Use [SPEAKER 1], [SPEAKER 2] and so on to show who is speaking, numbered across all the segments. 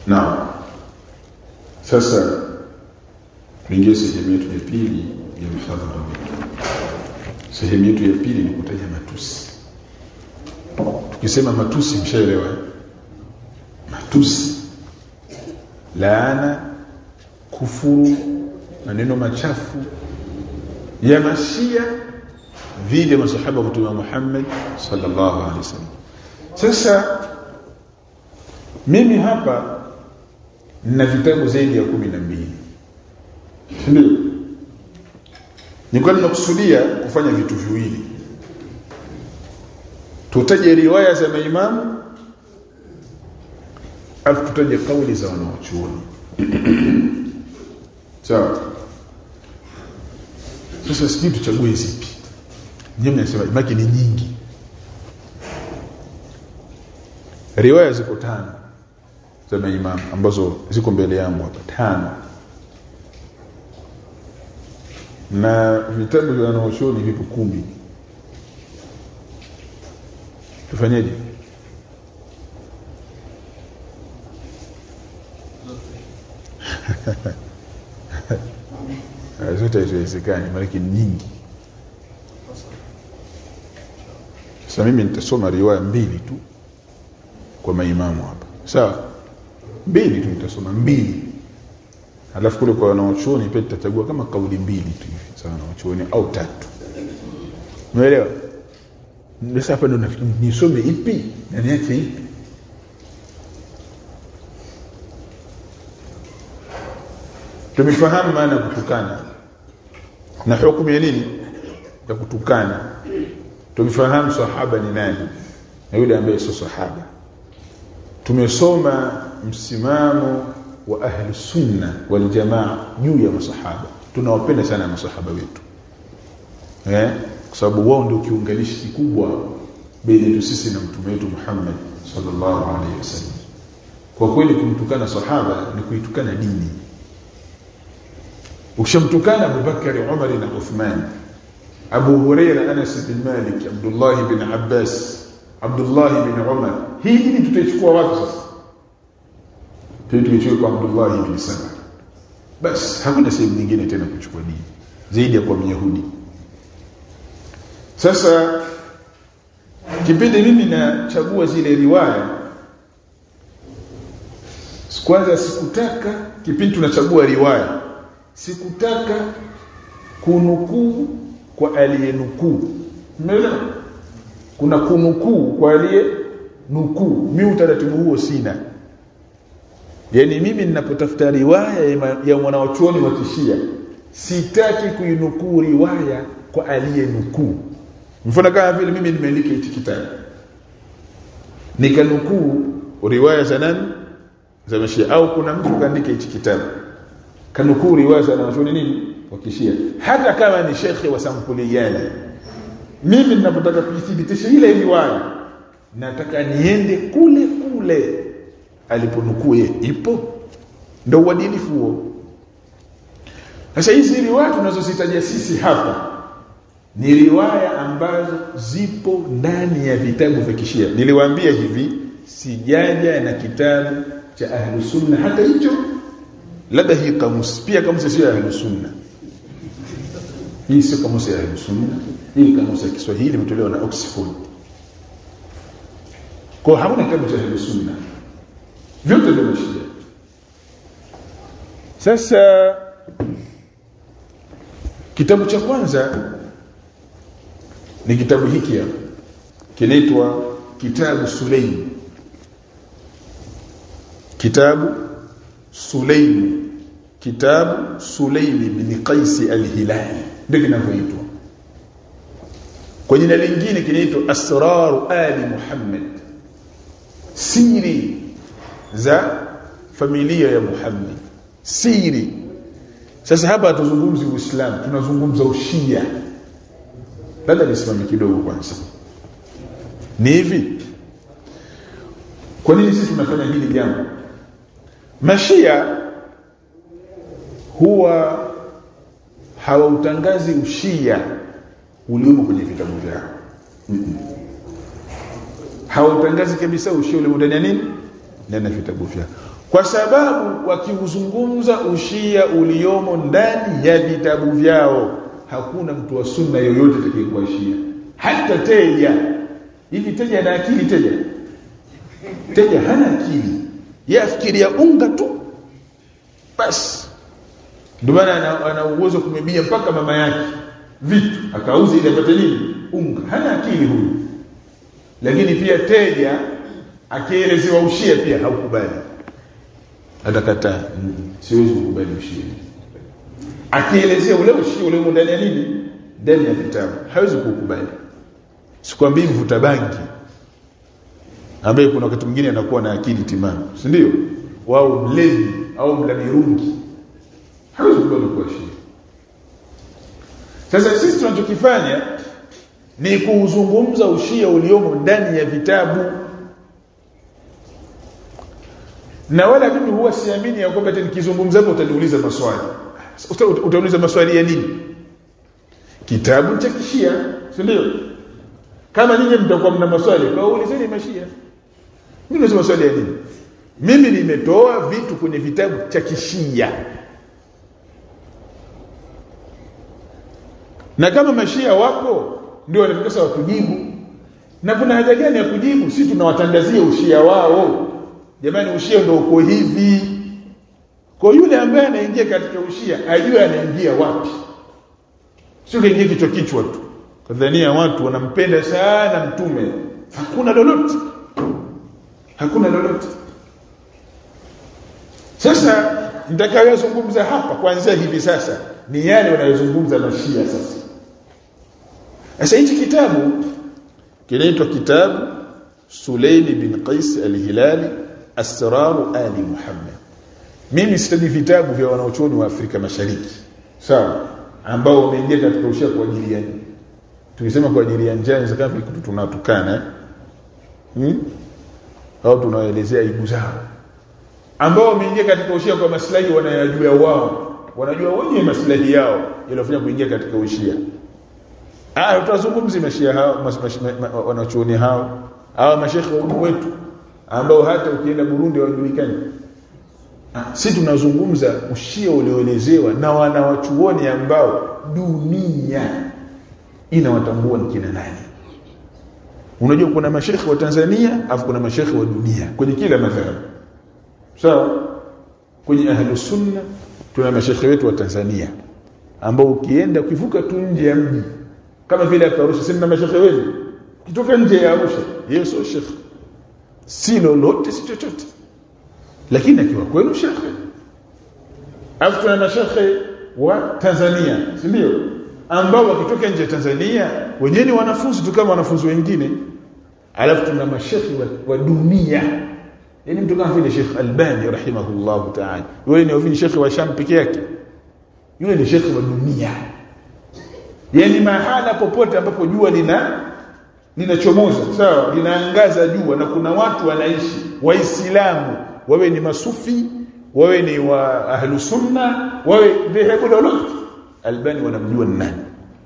[SPEAKER 1] Na sasa tuingie sehemu yetu ya pili ya mhadhara wetu. Sehemu yetu ya pili ni kutaja matusi. Tukisema matusi mshaelewa? Matusi, laana, kufuru, maneno machafu ya Mashia dhidi ya masahaba wa Mtume Muhammad sallallahu alaihi wasallam. Sasa mimi hapa nina vitabu zaidi ya 12. Ndio nilikuwa ninakusudia kufanya vitu viwili. Tutaje riwaya za maimamu, alafu tutaje kauli za wanawachuoni. Sawa. Sasa sisi tuchague zipi? Nyinyi mnasema ibaki ni nyingi. Riwaya ziko 5 za maimamu ambazo ziko mbele yangu hapa, 5. Na vitabu vya wanawachuoni vipo 10. Tufanyeje? Zote ziwezekani, maana ni nyingi. Sasa mimi nitasoma riwaya 2 tu kwa maimamu hapa. Sawa? 2 tu nitasoma 2. Alafu kule kwa wanawachuoni pia tutachagua kama kauli 2 tu hivi. Sawa, wanawachuoni au 3. Umeelewa? Sasa hapa ndo nafikiri nisome ipi na niache ipi. Tumefahamu maana kutukana na hukumu ya nini ya kutukana. Tumefahamu sahaba ni nani na yule ambaye sio sahaba. Tumesoma msimamo wa ahli sunna wal jamaa juu ya masahaba. Tunawapenda sana masahaba wetu, kwa sababu wao ndio kiunganishi kikubwa baina sisi na mtume wetu Muhammad sallallahu alaihi wasallam. Kwa kweli kumtukana sahaba ni kuitukana dini. Ukishamtukana Abu Bakar, Umar na Uthman, Abu Huraira, Anas bin Malik, Abdullah bin Abbas, Abdullah bin Umar, hii dini tutaichukua wapi sasa? Tuichukue kwa Abdullah bin Salam. Bas, hakuna sehemu nyingine tena kuchukua dini zaidi ya kwa Myahudi. Sasa kipindi mimi nachagua zile riwaya, kwanza sikutaka kipindi tunachagua riwaya, sikutaka kunukuu kwa aliyenukuu. Umeelewa? Kuna kunukuu kwa aliyenukuu. Mimi utaratibu huo sina. Yaani mimi ninapotafuta riwaya ya mwanachuoni wa Kishia, sitaki kuinukuu riwaya kwa aliyenukuu. Mfano kama vile mimi nimeandika hiki kitabu, nikanukuu riwaya za nani? Za Mashia. Au kuna mtu kaandika hiki kitabu kanukuu riwaya za wanachuoni nini wa Kishia, hata kama ni shekhi wa sampuli yale, mimi ninapotaka kudhibitisha ile riwaya nataka niende kule kule aliponukuu yeye. Ipo ndio uadilifu huo. Sasa hizi riwaya tunazozitaja sisi hapa ni riwaya ambazo zipo ndani ya vitabu vya Kishia. Niliwaambia hivi, sijaja na kitabu cha Ahlus Sunna hata hicho, labda hii kamusi pia, kamusi sio ya Ahlus Sunna. Hii sio kamusi ya Ahlus Sunna, hii kamusi ya Kiswahili imetolewa na Oxford. Kwa hakuna kitabu cha Ahlus Sunna, vyote vya Mashia. Sasa kitabu cha kwanza ni kitabu hiki hapa, kinaitwa Kitabu Sulaim. Kitabu Sulaim, Kitabu Sulaim ibn Qais al-Hilali, ndio kinavyoitwa. Kwa jina lingine kinaitwa Asrar Ali Muhammad, siri za familia ya Muhammad, siri. Sasa hapa hatuzungumzi Uislamu, tunazungumza Ushia. Labda nisimame kidogo kwanza. Ni hivi, kwa nini sisi tunafanya hili jambo? Mashia huwa hawautangazi Ushia uliomo kwenye vitabu vyao. Hawautangazi kabisa Ushia uliomo ndani ya nini? Ndani ya vitabu vyao. kwa sababu wakiuzungumza ushia uliomo ndani ya vitabu vyao. Hakuna mtu wa sunna yoyote atakayekuwa shia, hata Teja. Hivi Teja ana akili? Teja hana akili, yeye afikiria unga tu basi. Ndio maana ana uwezo kumibia mpaka mama yake vitu akauza ili apate nini? Unga. Hana akili huyu. Lakini pia Teja akielezewa ushia pia haukubali, atakataa, siwezi kukubali ushia. Akielezea ule ushia ule ndani ya nini? Ndani ya vitabu, hawezi kukubali. Sikwambii mvuta bangi ambaye kuna wakati mwingine anakuwa na akili timamu, si ndio? Wao mlevi au mlamirungi, hawezi kukubali kuwa shia. Sasa sisi tunachokifanya ni kuuzungumza ushia uliomo ndani ya vitabu. Na wala mimi huwa siamini ya kwamba nikizungumza hapo utaniuliza maswali. Utauliza maswali ya nini? Kitabu cha kishia, si ndio? Kama ninyi mtakuwa mna maswali, kaulizeni mashia. Mimi nasema maswali ya nini? Mimi nimetoa vitu kwenye vitabu cha kishia. Na kama mashia wako ndio wanataka watujibu. Na kuna haja gani ya kujibu? Sisi tunawatangazia ushia wao. Jamani, ushia ndio uko hivi. Kwa yule ambaye anaingia katika ushia ajue anaingia wapi. Sio kaingia kichwa tu. Kadhania watu wanampenda sana mtume. Hakuna lolote. Sasa nitakayozungumza hapa kuanzia hivi sasa ni yale wanayozungumza na Shia sasa. Sasa hichi kitabu kinaitwa kitabu Sulaym bin Qais al-Hilali Asrar Ali Muhammad. Mimi sitaki vitabu vya wanaochuoni wa Afrika Mashariki, sawa, ambao wameingia katika ushia kwa ajili ya nini? Tukisema kwa ajili ya njaa za kama kitu tunatukana au tunaelezea aibu zao, ambao wameingia katika ushia kwa maslahi wanayojua wao, wanajua wenyewe maslahi yao yaliyofanya kuingia katika ushia. Tutazungumzia mashia hao, wanachuoni hao au mashekhi wetu ambao hata ukienda Burundi hawajulikani. Sisi tunazungumza ushia ulioelezewa na wanawachuoni ambao dunia inawatambua ni kina nani. Unajua kuna mashekhi wa Tanzania afu kuna mashekhi wa dunia kwenye kila madhhabu. Sawa? Kwenye Ahlus Sunna tuna mashekhi wetu wa Tanzania ambao ukienda ukivuka tu nje ya mji kama vile hapa Arusha, sisi na mashekhi wetu. Kitoka nje ya Arusha, yeye sio shekhi. Si lolote, si chochote. Lakini akiwa kwenu shekhi. Afu tuna mashekhi wa Tanzania, si ndio? Ambao wakitoka nje ya Tanzania wenyewe ni wanafunzi tu kama wanafunzi wengine. Alafu tuna mashekhi wa dunia. Yaani mtu kama vile Sheikh Albani rahimahullah ta'ala. Yule ni shekhi wa Sham peke yake. Yule ni shekhi wa dunia. Yaani mahala popote ambapo jua linachomoza, sawa, linaangaza jua na kuna watu wanaishi, Waislamu, wawe ni masufi, wawe ni wa Ahlus Sunna, wawe dhehebu lolote, Albani wanamjua nani.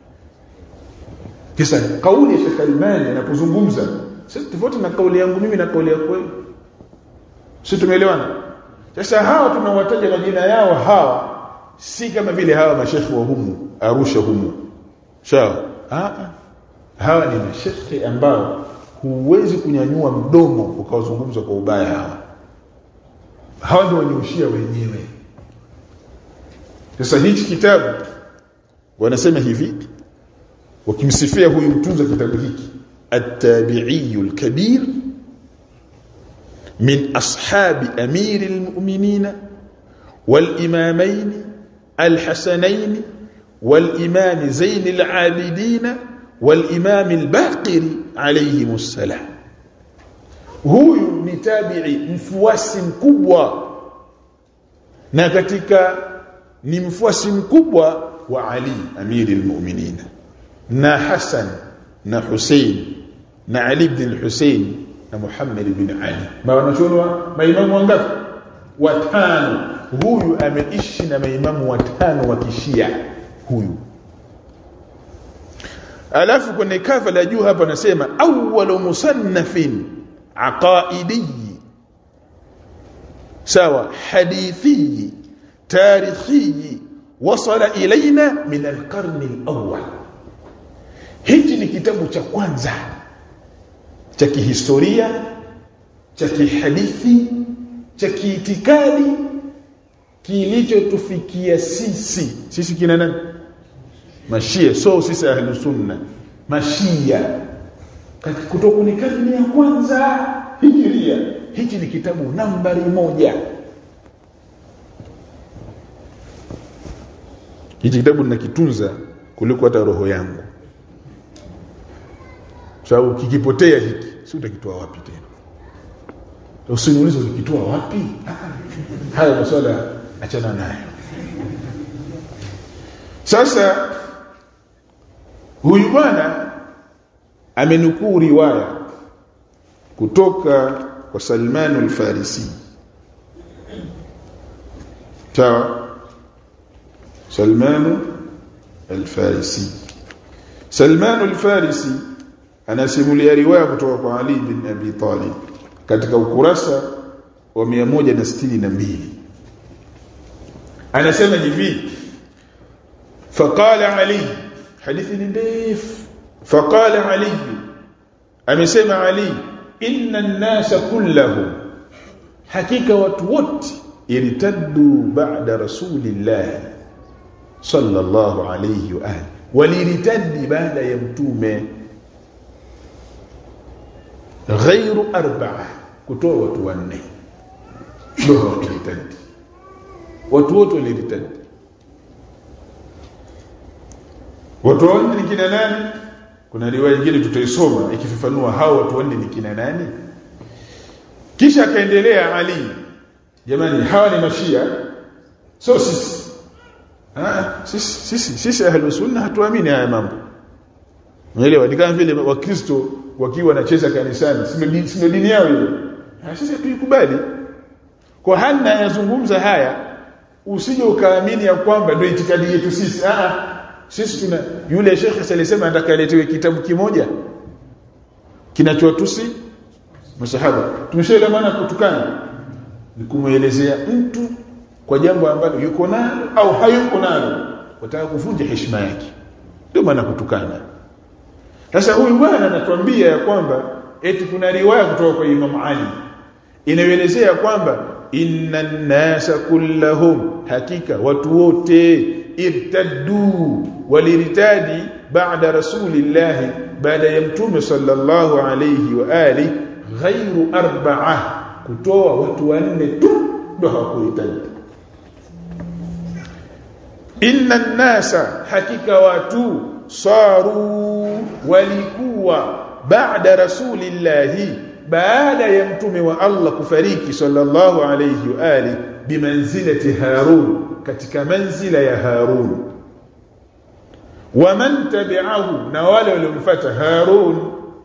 [SPEAKER 1] Kisa kauli ya Sheikh Albani anapozungumza sisi tofauti na kauli yangu mimi na kauli yako wewe. Sisi tumeelewana? Sasa hawa tunawataja majina yao, hawa si kama vile hawa mashekhi wa humu Arusha humu. Sawa? Hawa ni mashekhi ambao huwezi kunyanyua mdomo ukawazungumza kwa ubaya hawa. Hawa ndio wanyushia wenyewe. Sasa hichi kitabu wanasema hivi wakimsifia huyu mtunza kitabu hiki, at-tabi'i al-kabir min ashabi amir al-mu'minin wal-imamayn al-hasanayn wal-imam Zain al-Abidin wal-imam al-Baqiri alayhim as-salam. Huyu ni tabi'i mfuasi mkubwa, na katika ni mfuasi mkubwa wa Ali amir al-mu'minin na Hassan na Hussein na Ali ibn al-Hussein na Muhammad ibn Ali. Wanachonwa maimamu wangapi? Watano. Huyu ameishi na maimamu watano wa Kishia huyu. Alafu kwenye kafa la juu hapa nasema awwalu musannafin aqaidi sawa hadithi tarihi wasala ilaina min al-qarn al-awwal. Hiki ni kitabu cha kwanza cha kihistoria, cha kihadithi, cha kiitikadi kilichotufikia sisi kina nani? Mashia. So sisi ahlus sunna mashia kutoka ni karne ya kwanza hijiria. Hiki ni kitabu nambari 1. Hiki kitabu ninakitunza kuliko hata roho yangu, sababu kikipotea hiki si utakitoa wapi tena? Usiniulize ukitoa wapi, haya masuala achana nayo. Sasa huyu bwana amenukuu riwaya kutoka kwa Salman al-Farisi. Sawa, Salman al-Farisi. Salman al-Farisi anasimulia riwaya kutoka kwa Ali bin Abi Talib katika ukurasa wa 162. Anasema hivi: faqala Ali, hadithi ni ndefu. Faqala Ali, amesema Ali, inna an-nasa kullahum, hakika watu wote, irtaddu ba'da rasulillah sallallahu alayhi wa alihi, walirtaddi baada ya mtume, ghairu 4, kutoa watu 4 ndio walirtaddi. Watu wote walirtaddi. Watu 4 ni kina nani? Kuna riwaya nyingine tutaisoma ikifafanua hao watu 4 ni kina nani. Kisha akaendelea Ali, jamani hawa ni mashia, so sisi ahlus sunna hatuamini haya mambo. Unaelewa, ni kama vile wakristo wakiwa wanacheza kanisani, sio dini yao hiyo. Sisi tuikubali. Kwa hana yazungumza haya, usije ukaamini ya kwamba ndio itikadi yetu sisi. Sisi tuna yule Sheikh alisema anataka aletewe kitabu kimoja kinachowatusi masahaba. Tumeshaelewa maana kutukana ni kumuelezea mtu kwa jambo ambalo yuko nalo au hayuko nalo, wataka kuvunja heshima yake, ndio maana kutukana. Sasa huyu bwana anatuambia ya kwamba eti kuna riwaya kutoka kwa Imam Ali inayoelezea kwamba innan nasa kullahum, hakika watu wote, irtaddu, walirtadi ba'da rasulillah, baada ya mtume sallallahu alayhi wa alihi, ghairu 4, kutoa watu 4 tu ndio hawakuhitaji. Innan nasa, hakika watu, saru, walikuwa, baada rasulillahi, baada ya mtume wa Allah kufariki sallallahu alayhi wa alihi, bimanzilati Harun, katika manzila ya Harun, wa man tabi'ahu, na wale waliomfuata Harun,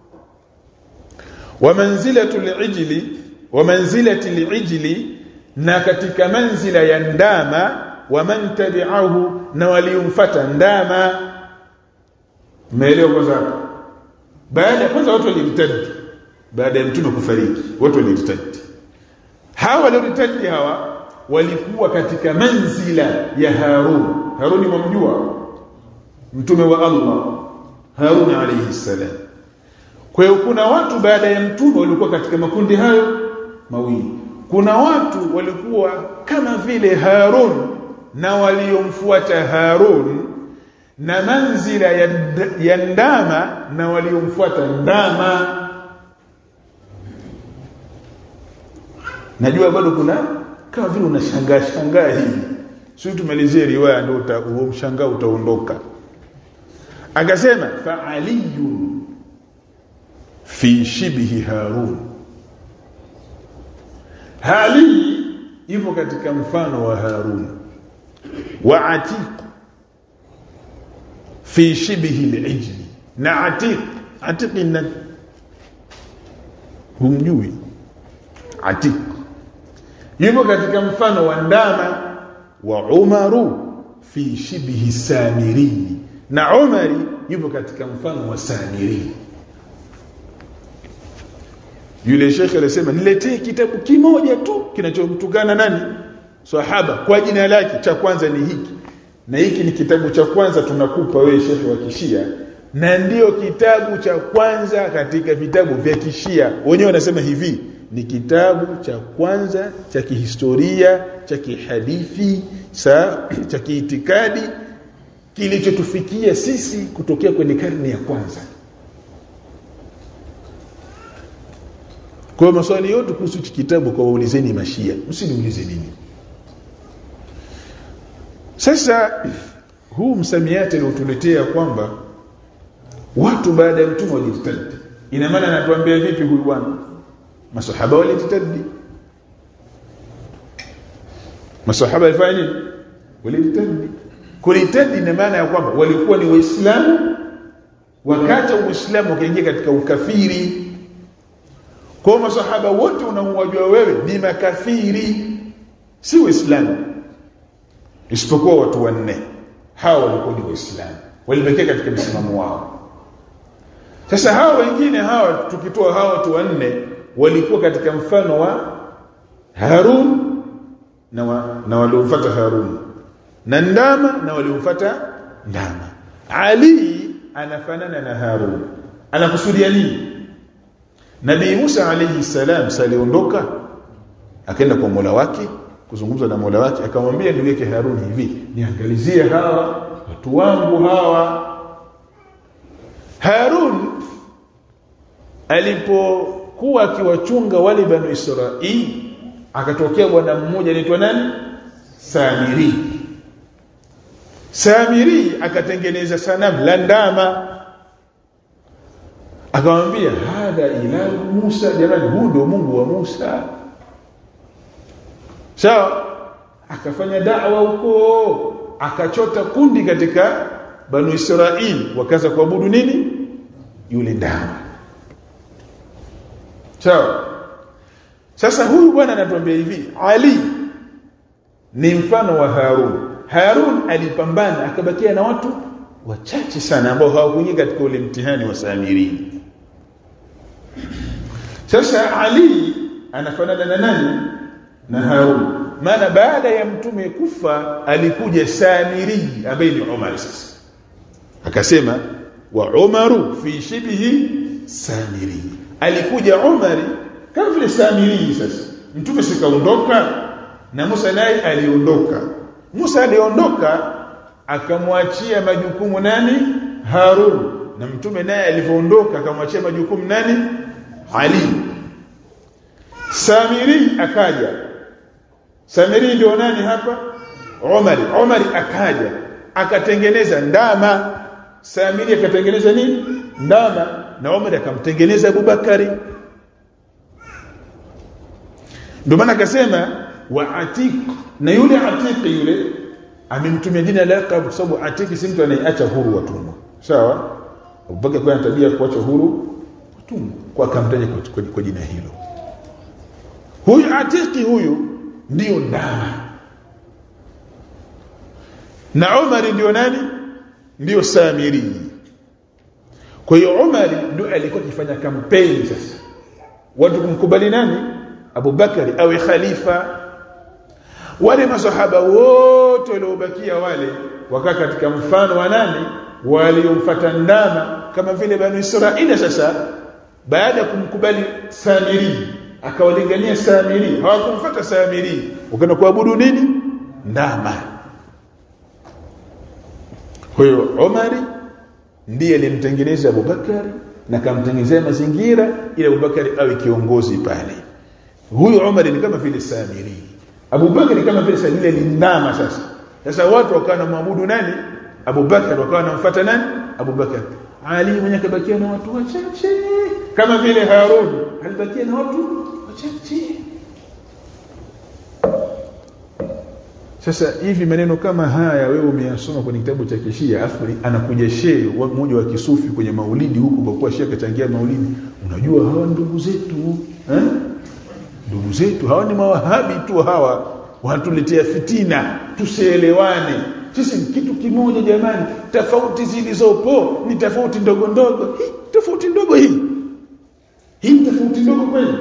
[SPEAKER 1] wa manzilatul ijli, wa manzilatil ijli, na katika manzila ya ndama, wa man tabi'ahu, na waliomfuata ndama. Umeelewa kwanza? Baada kwanza watu walirtadi baada ya mtume kufariki, watu walirtadi. Hawa walirtadi hawa walikuwa katika manzila ya Harun. Harun mumjua, mtume wa Allah Harun alayhi salam. Kwa hiyo kuna watu baada ya mtume walikuwa katika makundi hayo mawili. Kuna watu walikuwa kama vile Harun na waliomfuata Harun, na manzila ya ndama na waliomfuata ndama. Najua bado kuna kama vile unashangaa hivi. Sio tumalizie riwaya ndio huo mshangao utaondoka. Akasema fa aliyun fi shibhi Harun. Ali yupo katika mfano wa Harun. Wa Atiq fi shibhi al-ijli. Na Atiq inna humjui. Atiq yupo katika mfano wa ndama. Wa Umaru fi shibhi Samiri, na Umari yupo katika mfano wa Samiri. Yule shekhe alisema niletee kitabu kimoja tu kinachomtukana nani? Sahaba kwa jina lake, cha kwanza ni hiki. Na hiki ni kitabu cha kwanza tunakupa wewe shekhe wa Kishia, na ndio kitabu cha kwanza katika vitabu vya Kishia. Wenyewe wanasema hivi, ni kitabu cha kwanza cha kihistoria, cha kihadithi, cha kiitikadi kilichotufikia sisi kutokea kwenye karne ya kwanza. Kwa maswali yote kuhusu kitabu kwa waulizeni Mashia, msiniulize nini. Sasa huu msamiati uliotuletea kwamba watu baada ya mtume walijitadi, ina maana anatuambia vipi huyu bwana? Masahaba walijitadi. Masahaba walifanya nini? Walijitadi. Kulitadi ina maana ya kwamba walikuwa ni Waislamu, wakati Uislamu ukaingia katika ukafiri. Kwa masahaba wote unaowajua wewe ni makafiri, si Waislamu, isipokuwa watu wanne. Hao walikuwa ni Waislamu, walibakia katika msimamo wao. Sasa hao wengine, hao tukitoa hao watu wanne, walikuwa katika mfano wa Harun na waliomfuata Harun, na ndama na waliomfuata ndama. Ali anafanana na Harun. Anakusudia nini? Nabii Musa alayhi salam saliondoka akaenda kwa Mola wake kuzungumza na Mola wake, akamwambia ndugu yake Harun hivi, niangalizie hawa watu wangu hawa. Harun alipokuwa akiwachunga wale Banu Israili, akatokea bwana mmoja anaitwa nani? Samiri. Samiri akatengeneza sanamu la ndama, akamwambia hadha ilahu Musa, jamani huu ndio Mungu wa Musa. Sawa, akafanya da'wa huko, akachota kundi katika Banu Israili, wakaanza kuabudu nini? Yule ndama. Sawa. Sasa huyu bwana anatuambia hivi, Ali ni mfano wa Harun. Harun alipambana akabakia na watu wachache sana ambao hawakuingia katika ule mtihani wa Samiri. Sasa Ali anafanana na nani? Na Harun. Maana baada ya mtume kufa alikuja Samiri ambaye ni Umar. Sasa akasema wa Umaru fi shibhi Samiri, alikuja Umari kama vile Samiri. Sasa mtume sikaondoka na Musa naye aliondoka. Musa aliondoka akamwachia majukumu nani? Harun. Na mtume naye alipoondoka akamwachia majukumu nani? Ali. Samiri akaja. Samiri ndio nani hapa? Umari. Umari akaja akatengeneza ndama. Samiri akatengeneza nini? Ndama. Na Umari akamtengeneza Abubakari. Ndio maana akasema wa Atiq, na yule Atiq yule amemtumia jina laqab kwa sababu Atiq si mtu anayeacha huru watumwa. Sawa? Abubakar kwa tabia kuacha huru watumwa, kwa akamtaja kwa jina hilo. Huyu Atiq huyu ndio ndama. Na Umar ndio nani? Ndio Samiri. Kwa hiyo Umar ndio alikuwa akifanya kampeni sasa watu kumkubali nani? Abubakari awe khalifa. Wale masahaba wote waliobakia wale wakaa katika mfano wa nani? Waliomfuata ndama, kama vile Banu Israili. Sasa baada ya kumkubali Samiri akawalingania Samiri, hawakumfuata Samiri, wakaenda kuabudu nini? Ndama. Kwa hiyo Umar ndiye alimtengeneza Abubakari na kamtengenezea mazingira ili Abubakari awe kiongozi pale. Huyu Umar ni kama vile Samiri, Abubakar ni kama vile Samiri ni ndama. Sasa watu wakawa maabudu nani? Abubakar, wakawa wanamfuata nani? Abubakar. Ali mwenye kabakia na watu wachache, kama vile Harun alibakia na watu wachache. Sasa hivi maneno kama haya wewe umeyasoma kwenye kitabu cha Kishia, afu anakuja shehe mmoja wa kisufi kwenye maulidi huko, kwa kuwa shehe kachangia maulidi, unajua hawa ndugu zetu ndugu zetu hawa ni mawahabi tu, hawa wanatuletea fitina, tusielewane. Sisi ni kitu kimoja jamani, tofauti zilizopo ni tofauti ndogo ndogo. Hii tofauti ndogo hii Hii tofauti ndogo kweli.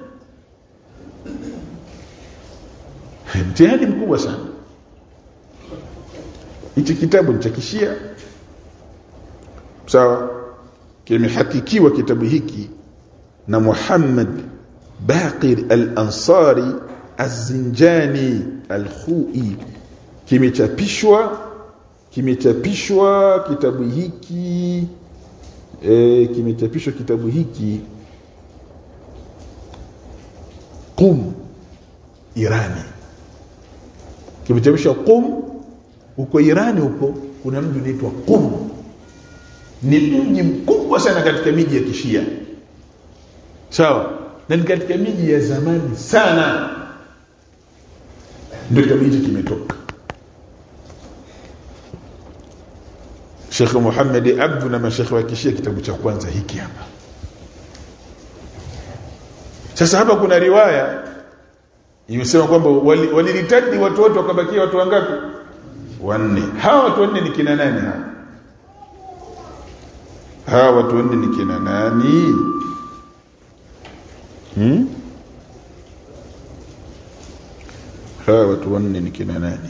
[SPEAKER 1] Mtihani mkubwa sana. Hichi kitabu ni cha Kishia. Sawa? Kimehakikiwa kitabu hiki na Muhammad Baqir al-Ansari az-Zinjani al-Khui. Kimechapishwa kitabu hiki Qum, Irani. Kimechapishwa Qum huko Irani. Huko kuna mji unaitwa Qum, ni mji mkubwa sana katika miji ya Kishia. Sawa? Na ni katika miji ya zamani sana ndio kitabu hiki kimetoka. Sheikh Muhammad Abdu na mashekhi wa Kishia, kitabu cha kwanza hiki hapa. Sasa hapa kuna riwaya imesema kwamba waliritadi watu wote, wakabakia watu wangapi? 4. Hawa watu 4 ni kina nani hawa? Hawa watu 4 ni kina nani? Hawa watu 4 ni kina nani?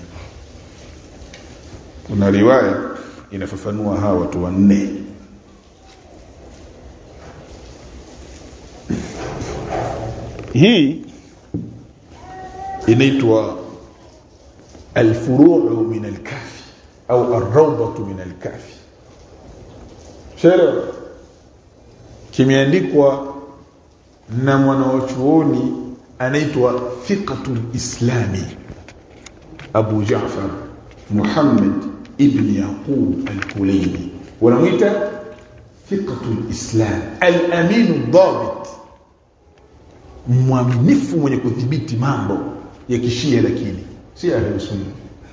[SPEAKER 1] Kuna riwaya inafafanua hawa watu 4. Hii inaitwa al-furu' min al-kafi au ar-rawdatu min al-kafi. Shela kimeandikwa na mwanachuoni anaitwa Fiqatul Islami Abu Ja'far Muhammad ibn Yaqub al-Kulayni. Wanamuita Fiqatul Islam, al-amin ad-dabit, mwaminifu mwenye kudhibiti mambo ya Kishia lakini si Ahlus-Sunna.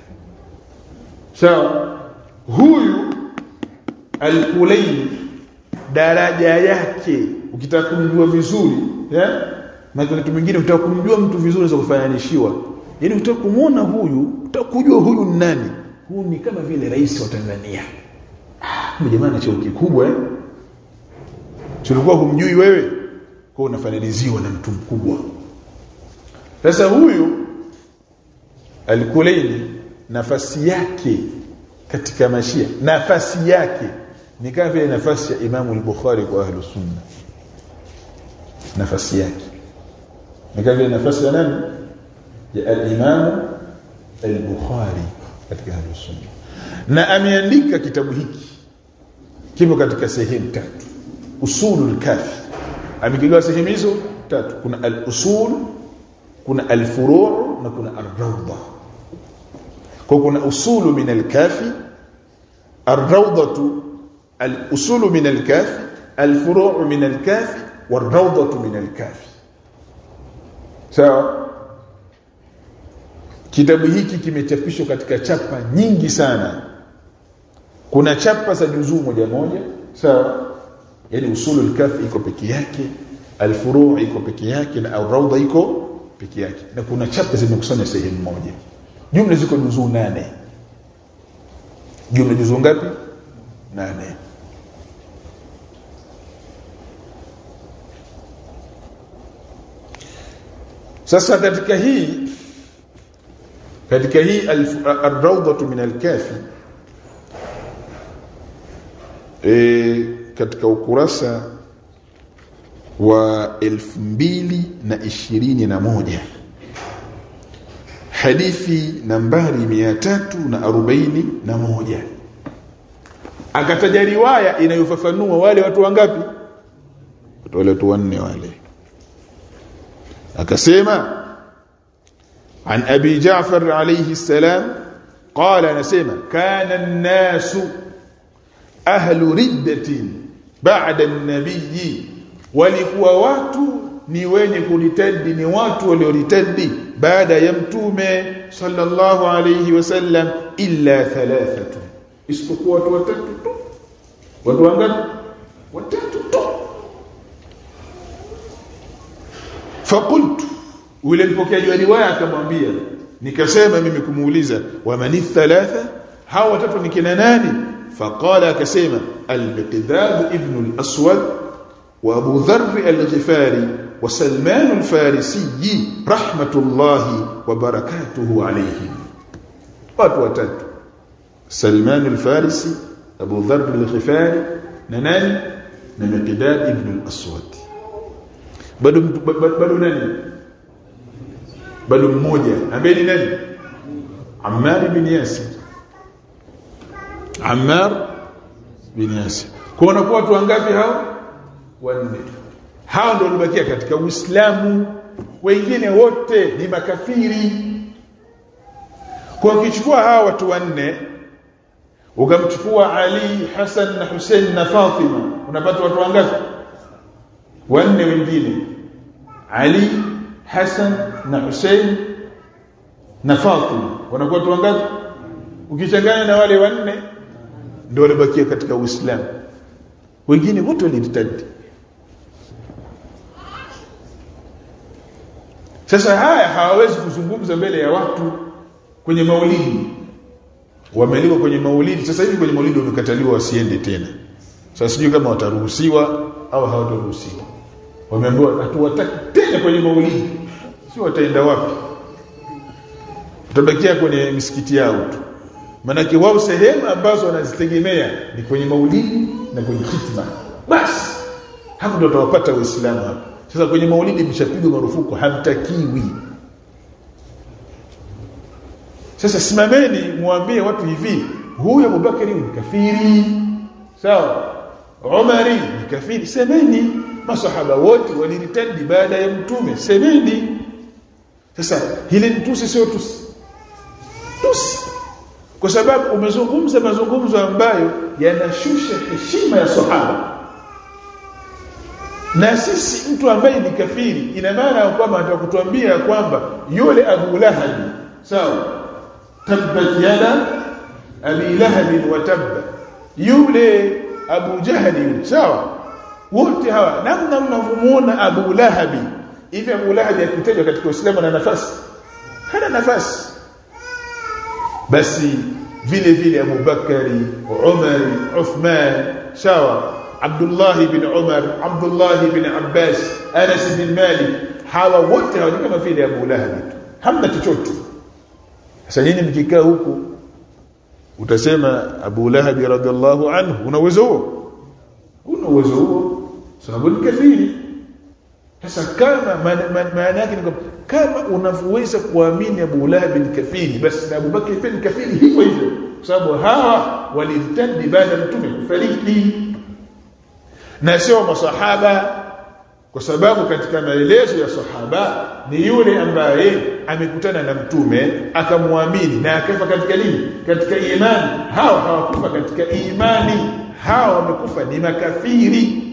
[SPEAKER 1] Sawa? Huyu al-Kulayni daraja yake ukitaka kumjua vizuri, maana mtu mwingine ukitaka kumjua mtu vizuri za kufananishiwa. Yaani ukitaka kumuona huyu, utakujua huyu ni nani. Huyu ni kama vile rais wa Tanzania. Jamaa ana cheo kikubwa Tulikuwa humjui wewe, kwa unafananiziwa na mtu mkubwa. Sasa huyu al-Kulayni, nafasi yake katika Mashia, nafasi yake ni kama vile nafasi ya Imam al-Bukhari kwa Ahlus-Sunna. Nafasi yake ni kama vile nafasi ya nani? Ya al-Imam al-Bukhari katika Ahlus-Sunna. Na ameandika kitabu hiki kipo katika sehemu 3. Usulul Kafi. Amekigawa sehemu hizo 3. Kuna al-usul, kuna al-furu' na kuna ar-rawda. Kwa kuna usulu min al-kafi, ar-rawdatu, al-usulu min al-kafi, al-furu' min al-kafi, war-rawdatu min al-kafi. Sawa? Kitabu hiki kimechapishwa katika chapa nyingi sana. Kuna chapa za juzuu moja moja, sawa? Yaani usulul kafi iko peke yake, al-furu' iko peke yake na ar-rawda iko peke yake. Na kuna chapa zimekusanya sehemu moja. Jumla ziko juzuu 8. Jumla juzuu ngapi? 8. Sasa katika hii ar-rawdatu min al-kafi, katika ukurasa wa 2021, hadithi nambari 341, akataja riwaya inayofafanua wale watu wangapi? Wale watu 4 wale. Akasema عن أبي جعفر عليه السلام قال نسمع كان الناس أهل ردة بعد النبي, walikuwa watu ni wenye kulitadi, ni watu walioritadi baada ya mtume sallallahu alayhi wasallam, illa 3, isipokuwa watu 3 tu. Watu wangapi? 3 tu. Faqultu, ule mpokeaji wa riwaya akamwambia, nikasema mimi kumuuliza, wa man 3, hao 3 ni kina nani? Faqala, akasema al-Miqdad ibn al-Aswad wa Abu Dharr al-Ghifari wa Salman al-Farisi rahmatullahi wa barakatuhu alayhi. Watu watatu, Salman al-Farisi, Abu Dharr al-Ghifari na nani? Na Miqdad ibn al-Aswad. Bado nani? Bado mmoja ambaye ni nani? Ammar ibn Yasir. Ammar bin Yasir. Kwa wanakuwa watu wangapi hao? Wanne. Hao ndio walibakia katika Uislamu, wengine wote ni makafiri. Kwa ukichukua hao watu wanne, ukamchukua Ali, Hassan na Hussein na Fatima, unapata watu wangapi? Wanne wengine. Ali, Hassan na Hussein na Fatima, wanakuwa watu wangapi? Ukichanganya na wale wanne ndio walibakia katika Uislamu. Wengine wote walirtadi. Sasa haya hawawezi kuzungumza mbele ya watu kwenye maulidi. Wameliwa kwenye maulidi. Sasa hivi kwenye maulidi wamekataliwa wasiende tena. Sasa sijui kama wataruhusiwa au hawataruhusiwa. Wameambiwa hatuwataki tena kwenye maulidi. Sio wataenda wapi? Utabakia kwenye misikiti yao tu. Maana wao sehemu ambazo wanazitegemea ni kwenye maulidi na kwenye hitma. Basi hapo ndio tutawapata Uislamu hapo. Sasa kwenye maulidi mshapigwa marufuku, hamtakiwi. Sasa simameni muambie watu hivi, huyu Abubakari ni kafiri. Sawa? Umari ni kafiri. Semeni masahaba wote walirtadi baada ya mtume. Semeni. Sasa hili nitusi sio tusi. Kwa sababu umezungumza mazungumzo ambayo yanashusha heshima ya sahaba. Na sisi mtu ambaye ni kafiri, ina maana kwamba atakutuambia kwamba yule Abu Lahab, sawa, tabbat yada Abi Lahab wa tabba, yule Abu Jahli, sawa, wote hawa namna mnamuona Abu Lahab hivi. Abu Lahab akitajwa katika Uislamu na nafasi, hana nafasi. Basi vile vile Abu Bakari, Umar, Uthman, sawa, Abdullah ibn Umar, Abdullah ibn Abbas, Anas ibn Malik, hawa wote hawa kama vile Abu Lahab, hamna chochote. Sasa nini mkikaa huku utasema Abu Lahab radhiallahu anhu, una uwezo huo? Una uwezo huo? Sababu ni kafiri. Sasa kama maana yake ni kama unaweza kuamini Abu Lahab ni kafiri, basi na Abu Bakr pia ni kafiri hivyo hivyo, kwa sababu hawa walirtadi baada ya mtume kufariki. Na sio masahaba, kwa sababu katika maelezo ya sahaba ni yule ambaye amekutana na mtume akamwamini na akafa katika nini? Katika imani. Hawa hawakufa katika imani, hawa wamekufa ni makafiri.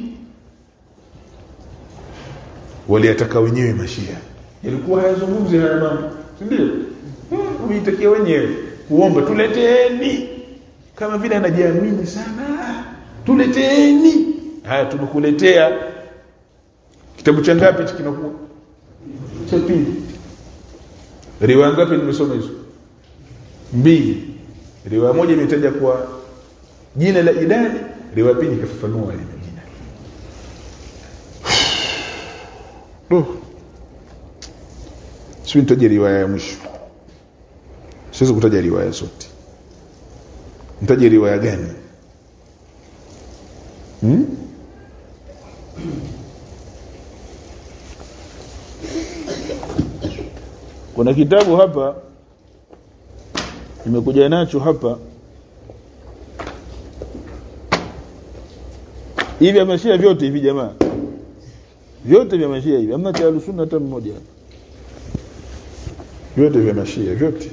[SPEAKER 1] Waliataka wenyewe mashia, ilikuwa hayazungumzi haya mambo, si ndio? Umeitakia wenyewe kuomba tuleteeni, kama vile anajiamini sana, tuleteeni. Haya, tumekuletea. Kitabu cha ngapi kinakuwa? Cha pili. Riwaya ngapi nimesoma hizo? 2. Riwaya moja imetaja kwa jina la idadi, riwaya pili ikafafanua ile jina. Sio nitaje riwaya ya mwisho. Siwezi kutaja riwaya zote. Nitaje riwaya gani? Kuna kitabu hapa nimekuja nacho hapa hivi, ameshia vyote hivi jamaa, vyote vya mashia hivi, hamna cha Ahlus-Sunna hata mmoja hapa, vyote vya mashia vyote.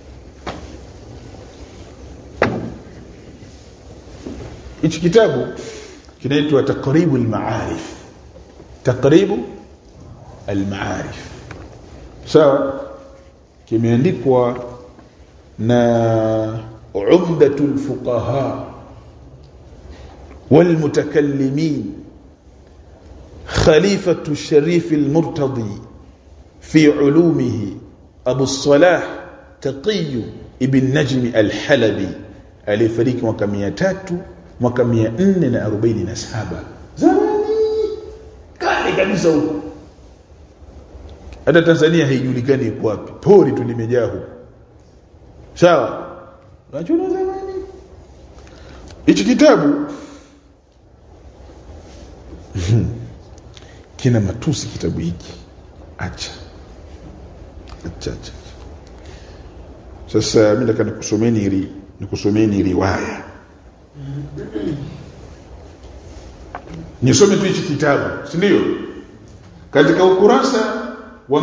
[SPEAKER 1] Hichi kitabu kinaitwa Taqribu al-Ma'arif. Taqribu al-Ma'arif, sawa, kimeandikwa na Umdatul Fuqaha wal Mutakallimin Khalifatu Sharif al-Murtadi fi ulumihi Abu Salah Taqiy ibn Najm al-Halabi, alifariki mwaka 447 zamani mbali kabisa huko. Hata Tanzania haijulikani iko wapi. Pori tu limejaa huko. Sawa? Unajua zamani. Hichi kitabu kina matusi kitabu hiki. Acha. Sasa mimi nataka nikusomeni riwaya. Nisome tu hichi kitabu, si ndio? Katika ukurasa wa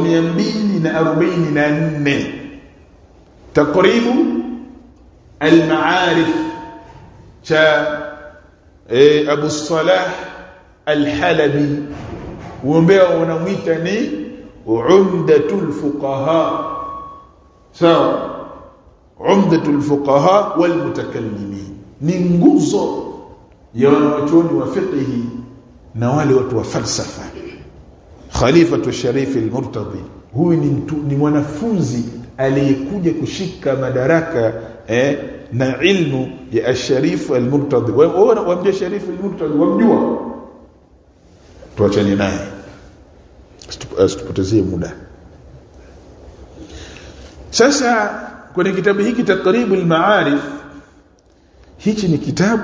[SPEAKER 1] 244 takribu al-ma'arif cha Abu Salah al-Halabi, uombea wanamuita ni umdatul fuqaha. Sawa? Umdatul fuqaha wal mutakallimin, ni nguzo ya wanachuoni wa fiqh na wale watu wa falsafa. Khalifatu Sharif al-Murtadhi, huyu ni mwanafunzi aliyekuja kushika madaraka na ilmu ya Sharif al-Murtadhi. Wamjua Sharif al-Murtadhi? Wamjua? Tuachane naye, asitupotezee muda. Sasa kwenye kitabu hiki takribu al-Ma'arif, hichi ni kitabu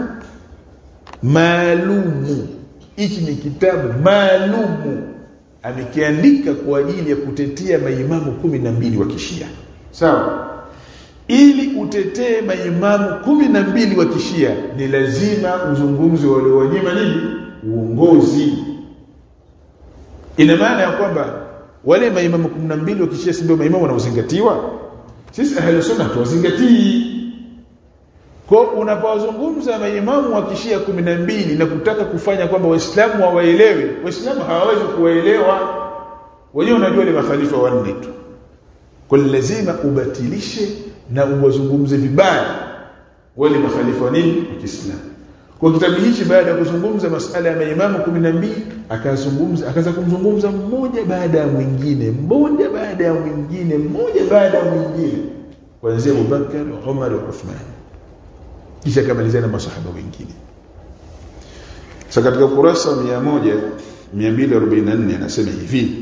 [SPEAKER 1] maalumu. Hichi ni kitabu maalumu amekiandika kwa ajili ya kutetea maimamu 12 wa Kishia. Sawa? Ili utetee maimamu 12 wa Kishia ni lazima uzungumzi wale wanyima nini? Uongozi. Ina maana ya kwamba wale maimamu 12 wa Kishia si ndio maimamu wanaozingatiwa? Sisi ahli sunna tuwazingatii. Kwa unapozungumza maimamu wa Kishia 12 na kutaka kufanya kwamba Waislamu hawaelewe, Waislamu hawawezi kuwaelewa. Wenyewe unajua ile makhalifa wanne tu. Kwa lazima ubatilishe na uwazungumze vibaya wale makhalifa wa nini? Wa Kiislamu. Kwa kitabu hichi baada ya kuzungumza masala ya maimamu 12 akaanza kumzungumza mmoja baada ya mwingine, kuanzia Abu Bakar, Umar na Uthman. Kisha kamalizana na masahaba wengine. Sasa katika ukurasa 244 anasema hivi: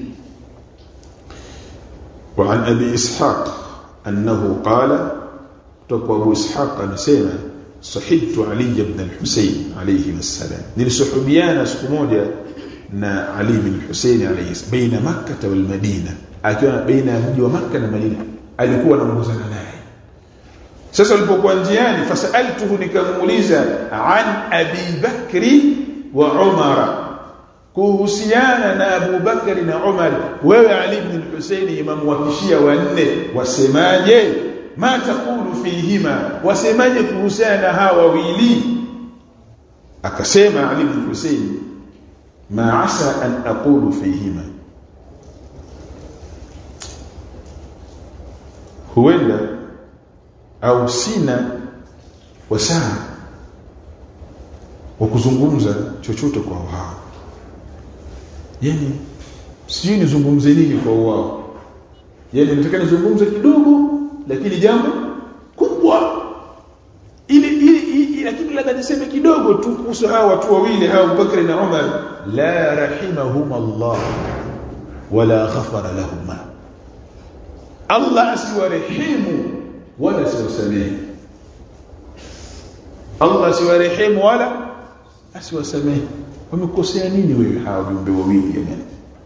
[SPEAKER 1] wa an Abi Ishaq annahu qala, kutoka Abu Ishaq anasema sahibtu Ali ibn al-Husayn alayhi wassalam, nilisuhubiana siku moja na Ali ibn al-Husayn alayhi baina Makkah wal Madina, akiwa baina mji wa Makkah na Madina, alikuwa anaongozana naye. Sasa alipokuwa njiani, fasaltuhu, nikamuuliza an Abi Bakri wa Umar, kuhusiana na Abu Bakri na Umar, wewe Ali ibn al-Husayn imamu wa Kishia wanne, wasemaje? Ma taqulu fihima, wasemaje kuhusiana na hawa wawili? Akasema Ali ibn al-Husayn, ma asa an aqulu fihima, huenda au sina wasaa wa kuzungumza chochote kwa wao. Yani sijui nizungumze nini kwa wao. Yani nataka nizungumze kidogo lakini jambo kubwa. Ili lakini labda niseme kidogo tu kuhusu hawa watu wawili, hawa Abu Bakr na Umar, la rahimahum Allah wala ghafara lahum. Allah asiwarehemu wala asiwasamehe. Allah asiwarehemu wala asiwasamehe. Wamekosea nini wewe hawa viumbe wawili jamani?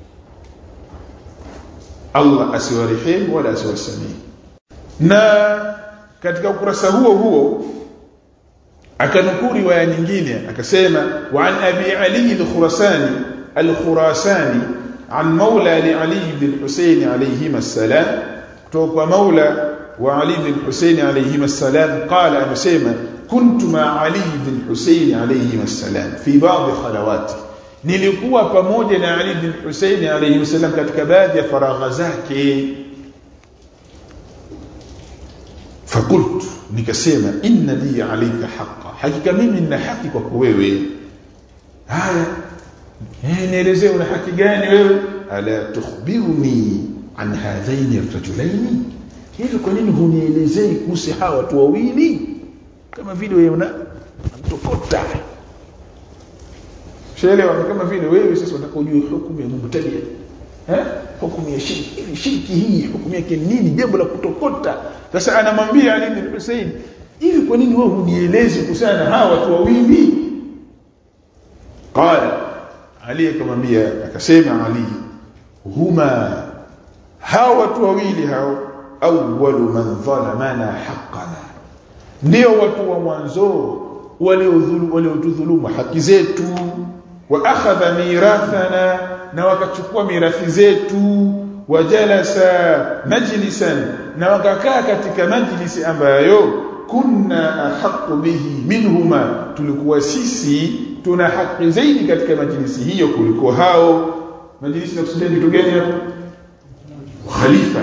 [SPEAKER 1] Allah asiwarehemu wala asiwasamehe. Na katika ukurasa huo akanukuu riwaya nyingine akasema, wa an Abi Ali al-Khurasani an maula li Ali ibn al-Husayn alayhi assalam, kutoka maula wa Ali ibn al-Husayn alayhi assalam, qala, amesema, kuntu ma Ali ibn al-Husayn alayhi assalam fi ba'd khalawati, nilikuwa pamoja na Ali ibn al-Husayn alayhi assalam katika baadhi ya faragha zake. Fakultu, nikasema, inna li alayka haqqa, hakika mimi nina haki kwako wewe. Haya, nielezee una haki gani wewe? Ala tukhbiruni an hadhaini ar-rajulaini, hivi kwa nini hunielezei kuhusu hawa watu wawili kama vile wewe unatokota? Sheelewa kama vile wewe sasa unataka ujue hukumu ya mubtadi. Hukumu ya shirki. Shirki hii hukumu yake nini? Jambo la kutokota. Sasa anamwambia Ali ibn Hussein, hivi kwa nini wewe hunielezi kuhusiana na hawa watu wawili? Qala Ali akamwambia, akasema Ali, huma hawa watu wawili hao awwalu man zalamana haqqana, ndio watu wa mwanzo waliotudhulumu haki zetu, wa akhadha mirathana, na wakachukua mirathi zetu, wajalasa majlisan, na wakakaa katika majlisi ambayo kunna ahqqu bihi minhuma, tulikuwa sisi tuna haki zaidi katika majlisi hiyo kuliko hao. Majlisi na kusudia vitu gani hapo? Khalifa.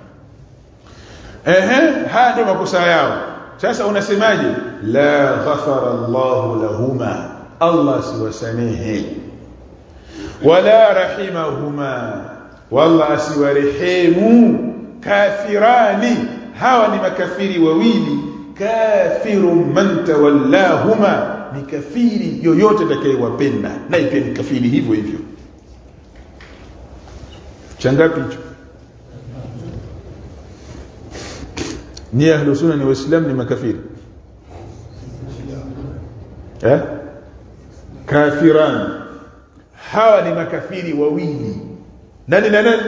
[SPEAKER 1] Haya ndio makosa yao. Sasa unasemaje? La ghafara Allahu lahuma, Allah siwasamehe, wala rahimahuma, wallah asiwarehemu. Kafirani, hawa ni makafiri wawili. Kafiru man tawallahuma, ni kafiri yoyote atakayewapenda, naye pia ni kafiri hivyo hivyo. Changapi hicho? Ni ahlus sunna ni waislamu ni makafiri. Kafiran, hawa ni makafiri wawili. Nani na nani?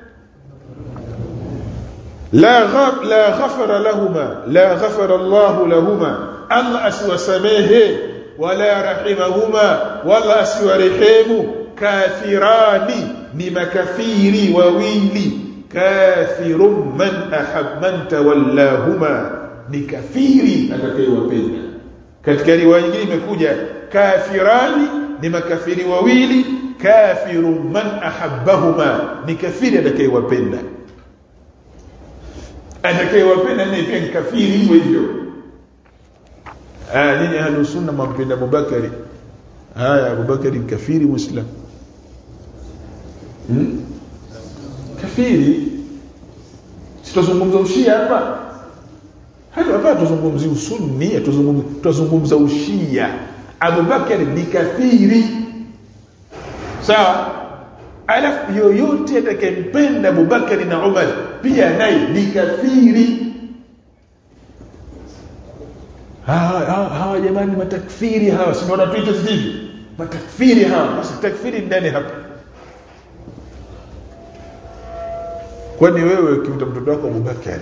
[SPEAKER 1] La ghafara lahuma, la ghafara Allah lahuma, Allah asiwasamehe, wala rahimahuma, wala asiwarehemu. Kafirani, ni makafiri wawili. Kafirun man tawallahuma, ni kafiri atakayewapenda. Katika riwaya nyingine imekuja kafirani, ni makafiri wawili. Kafirun man ahabbahuma, ni kafiri atakayewapenda. Atakayewapenda ni pia kafiri hivyo hivyo. Nini ahlus sunna mampenda Abubakari? Haya, Abubakari kafiri muislam. Kafiri. Sitazungumza ushia hapa. Hapa tuzungumzie usunni, tuzungumza ushia. Abubakari ni kafiri. Sawa? Alafu yoyote atakayempenda Abubakari na Umar pia naye ni kafiri. Hawa jamani matakfiri hawa, si ndio tuita hivi? Matakfiri hawa, basi takfiri ndani hapa. Kwani wewe ukimta mtoto wako Abubakari,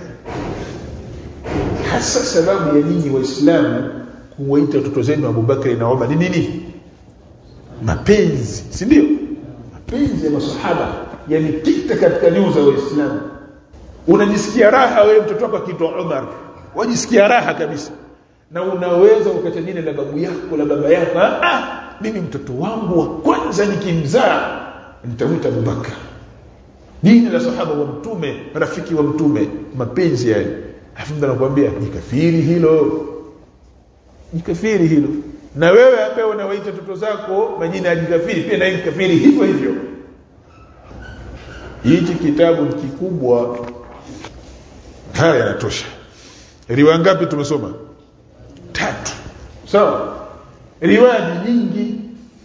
[SPEAKER 1] hasa sababu ya nini Waislamu kuwaita watoto zenu Abubakari na Umar ni nini? Mapenzi, si ndio? Mapenzi ya masahaba yanipita katika nyoyo za Waislamu. Unajisikia raha wewe mtoto wako akiitwa Umar, wajisikia raha kabisa. Na unaweza ukata jina la babu yako la baba yako, mimi mtoto wangu wa kwanza nikimzaa nitamwita Abubakar. Jina la sahaba wa mtume, rafiki wa mtume, mapenzi yale. Afu anakuambia ni kafiri hilo. Ni kafiri hilo. Na wewe ambaye unawaita watoto zako majina ya kafiri pia na kafiri hivyo hivyo. Hiki kitabu kikubwa haya yanatosha. Riwaya ngapi tumesoma? 3. Sawa? Riwaya nyingi.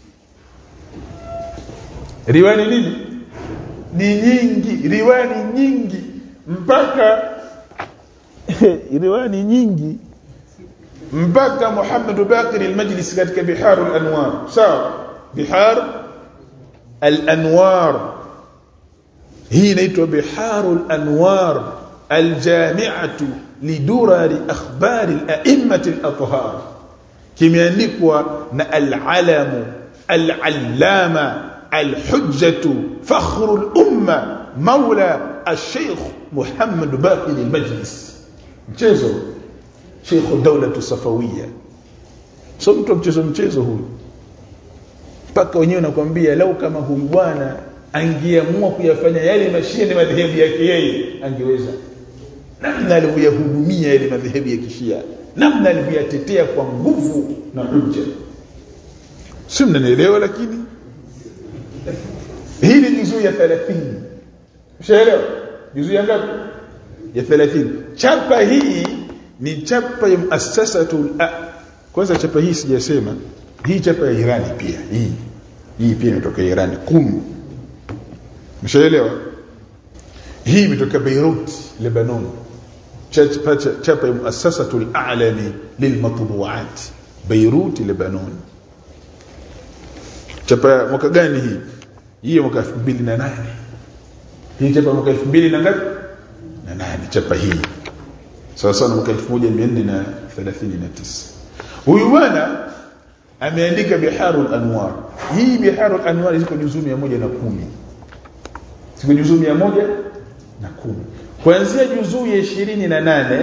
[SPEAKER 1] Riwaya ni nini? Ni nyingi, riwaya ni nyingi mpaka riwaya ni nyingi mpaka Muhammad Baqir al-Majlisi katika Bihar al-Anwar. Sawa? Bihar al-Anwar, hii inaitwa Bihar al-Anwar al-Jami'atu lidurari akhbar al-a'immat al-athhar, kimeandikwa na al-Alam al-Allama الحجة فخر الأمة مولى الشيخ محمد باقر المجلس. mchezo Sheikh الدولة الصفوية. So mchezo huu mpaka wenyewe nakwambia lau kama huyu bwana angeamua kuyafanya yale mashia ni madhehebu yake yeye angeweza. Namna alivyohudumia yale madhehebu ya Kishia, namna alivyotetea kwa nguvu na hujja, si mnanielewa? Lakini hii ni juzuu ya 30. Ushaelewa? Juzuu ya ngapi? Ya 30. Chapa hii ni chapa ya muassasatul kwanza chapa hii sijasema. Hii chapa ya Irani pia hii. hii pia imetoka Iran 10. Mshaelewa? Hii imetoka Beirut, Lebanon. Chapa ya Muassasatul A'lami lilmatbu'at, Beirut, Lebanon. Chapa mwaka gani hii? Hii mwaka 2008. Hii chapa mwaka 2000 na ngapi? Na 8 chapa hii. Sawa mwaka 1439. Huyu bwana ameandika Biharul Anwar. Hii Biharul Anwar iko juzuu 110. Siko juzuu 110. Kuanzia juzuu ya 28,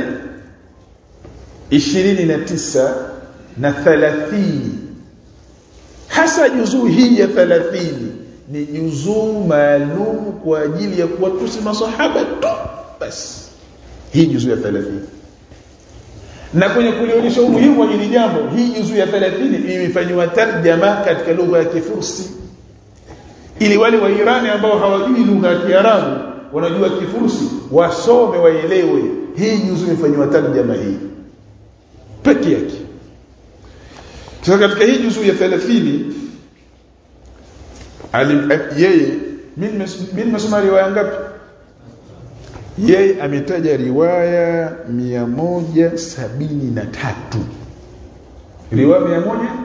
[SPEAKER 1] 29 na 30. Hasa juzuu hii ya 30 ni juzuu maalum kwa ajili ya kuwatusi masahaba tu basi. Hii juzuu ya 30. Na kwenye kulionyesha umuhimu wa hili jambo, hii juzuu ya 30 imefanywa tarjama katika lugha ya Kifursi, ili wale wa Irani ambao hawajui lugha ya Kiarabu, wanajua Kifursi, wasome waelewe. Hii juzuu imefanywa tarjama hii pekee yake. Sasa katika hii juzuu ya 30 yeye mimi nasoma riwaya ngapi? Yeye ametaja riwaya 173. Riwaya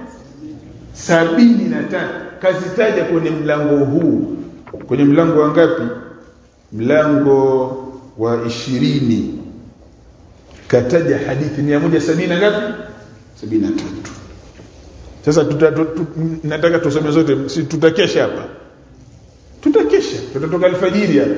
[SPEAKER 1] 173 kazitaja kwenye mlango huu. Kwenye mlango wa ngapi? Mlango wa 20. Kataja hadithi 170 na ngapi? 73. Sasa nataka tusome zote, si tutakesha hapa. Tutakesha, tutatoka alfajiri hapa.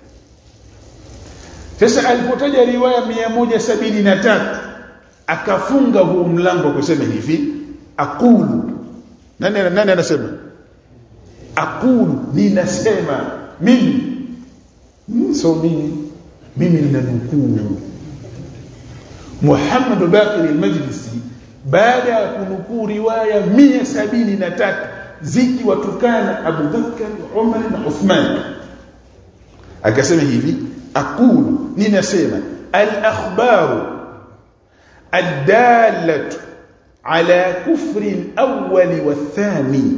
[SPEAKER 1] Sasa alipotaja riwaya 173 akafunga huu mlango kusema hivi, aqulu. Nani anasema? Aqulu, ninasema mimi. So mimi ninanukuu. Muhammad Baqir al-Majlisi baada ya kunukuu riwaya 173 zikiwatukana Abu Bakar, Umar na Uthman, akasema hivi, aqulu, ninasema al-akhbaru ad-dallatu ala kufri al-awwal wa-thani,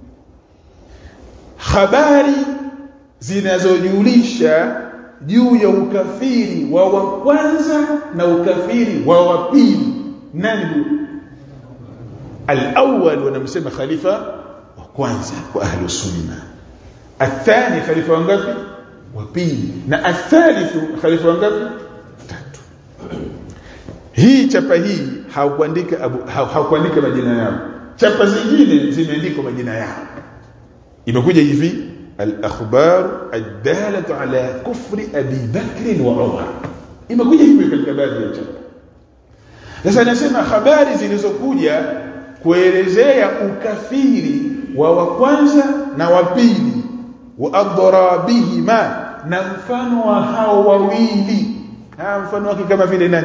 [SPEAKER 1] habari zinazojulisha juu ya ukafiri wa kwanza na ukafiri wa pili. Nani al-awwal? Wanamsema khalifa wa kwanza kwa ahlu sunna. Athani khalifa wangapi? Wa pili. Na athalithu khalifa wangapi? 3. Hii chapa hii hakuandika majina yao. Chapa zingine zimeandikwa majina yao. Imekuja hivi, al-akhbar ad-dalatu ala kufri Abi Bakr wa Umar. Imekuja hivi katika baadhi ya chapa. Sasa anasema habari zilizokuja kuelezea ukafiri wa kwanza na wa pili, wa adrabihima, na mfano wa hao wawili. Mfano wake kama vile nani?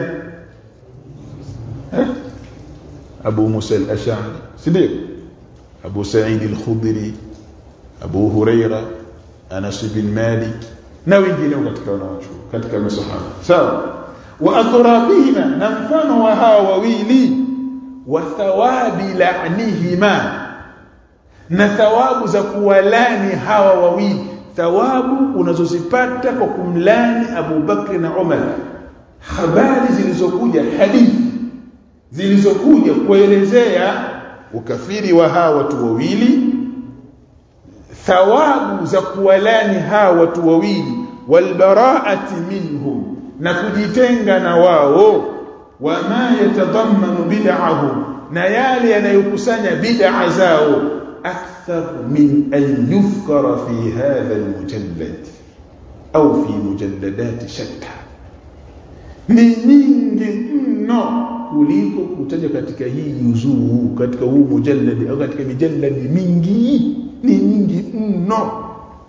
[SPEAKER 1] Abu Musa al-Ash'ari, sidio? Abu Sa'id al-Khudri, Abu Huraira, Anas bin Malik na wengineo katika wanaochuo, katika masahaba. Sawa? Wa adrabihima, na mfano wa hao wawili, wa thawabi la'nihima, na thawabu za kuwalani hawa wawili. Thawabu unazozipata kwa kumlani Abu Bakr na Umar. Habari zilizokuja, hadithi zilizokuja kuelezea ukafiri wa hawa watu wawili, thawabu za kuwalani hawa watu wawili, walbaraati minhum, na kujitenga na wao, wama yatadammanu bid'ahum, na yale yanayokusanya bid'a zao, akthar min an yufkara fi hadha almujallad au fi mujalladat shatta, ni nyingi mno kuliko kutaja katika hii juzuu, katika huu mujallad au katika mijallad mingi, ni nyingi mno.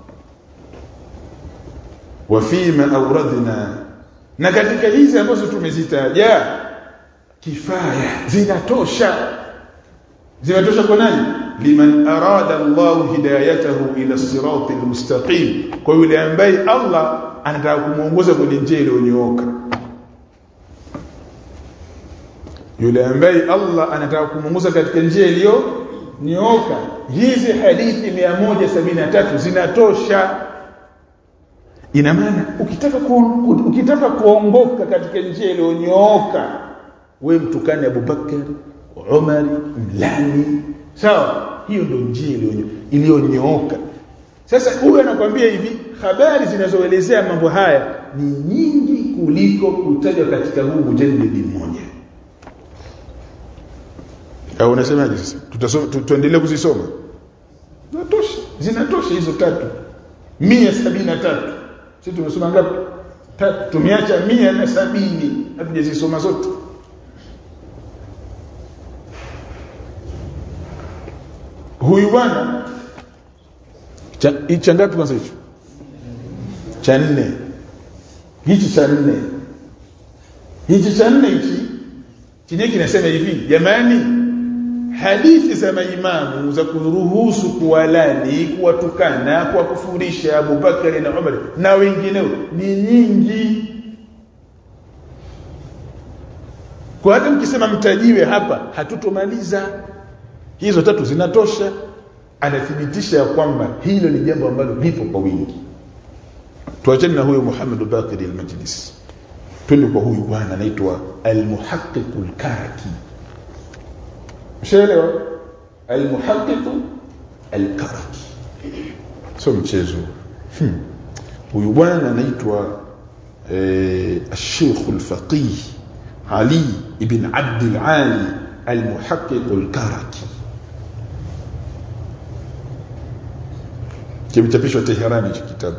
[SPEAKER 1] Wa fima awradna, na katika hizi ambazo tumezitaja, kifaya, zinatosha kwa nani? Liman arada Allah hidayatahu ila siratil mustaqim, kwa yule ambaye Allah anataka kumuongoza kwenye njia iliyonyooka. Yule ambaye Allah anataka kumuongoza katika njia nyooka. Hizi hadithi 173 zinatosha. Ina maana ukitaka kuongoka katika njia iliyonyooka, wewe mtukane Abu Bakar, Umar, mlani, sawa? Hiyo ndio njia iliyonyooka. Sasa huyu anakuambia hivi, habari zinazoelezea mambo haya ni nyingi kuliko kutajwa katika huu mujallidi mmoja. Au unasemaje sasa? Tuendelee kuzisoma? Zinatosha hizo 173. Sisi tumesoma ngapi? 3. Tumeacha 170 hatujazisoma zote. Huyu bwana cha ngapi kwanza hicho? Cha 4. Hichi cha 4. Hichi cha 4 hichi chenye kinasema hivi, jamani, hadithi za maimamu za kuruhusu kuwalani, kuwatukana, kuwakufurisha Abu Bakar na Umar na wengineo ni nyingi. Kwa hata mkisema mtajiwe hapa hatutomaliza. Hizo 3 zinatosha. Anathibitisha kwamba hilo ni jambo ambalo lipo kwa wingi. Tuachane na huyo Muhammad Baqir al-Majlisi, twende kwa huyu bwana anaitwa al-Muhaqqiq al-Karaki. Mshaelewa? Al-Muhaqqiq al-Karaki sio mchezo. Huyu bwana anaitwa al-Sheikh al-Faqih Ali ibn Abd al-Ali al-Muhaqqiq al-Karaki. Kimechapishwa Teherani hicho kitabu.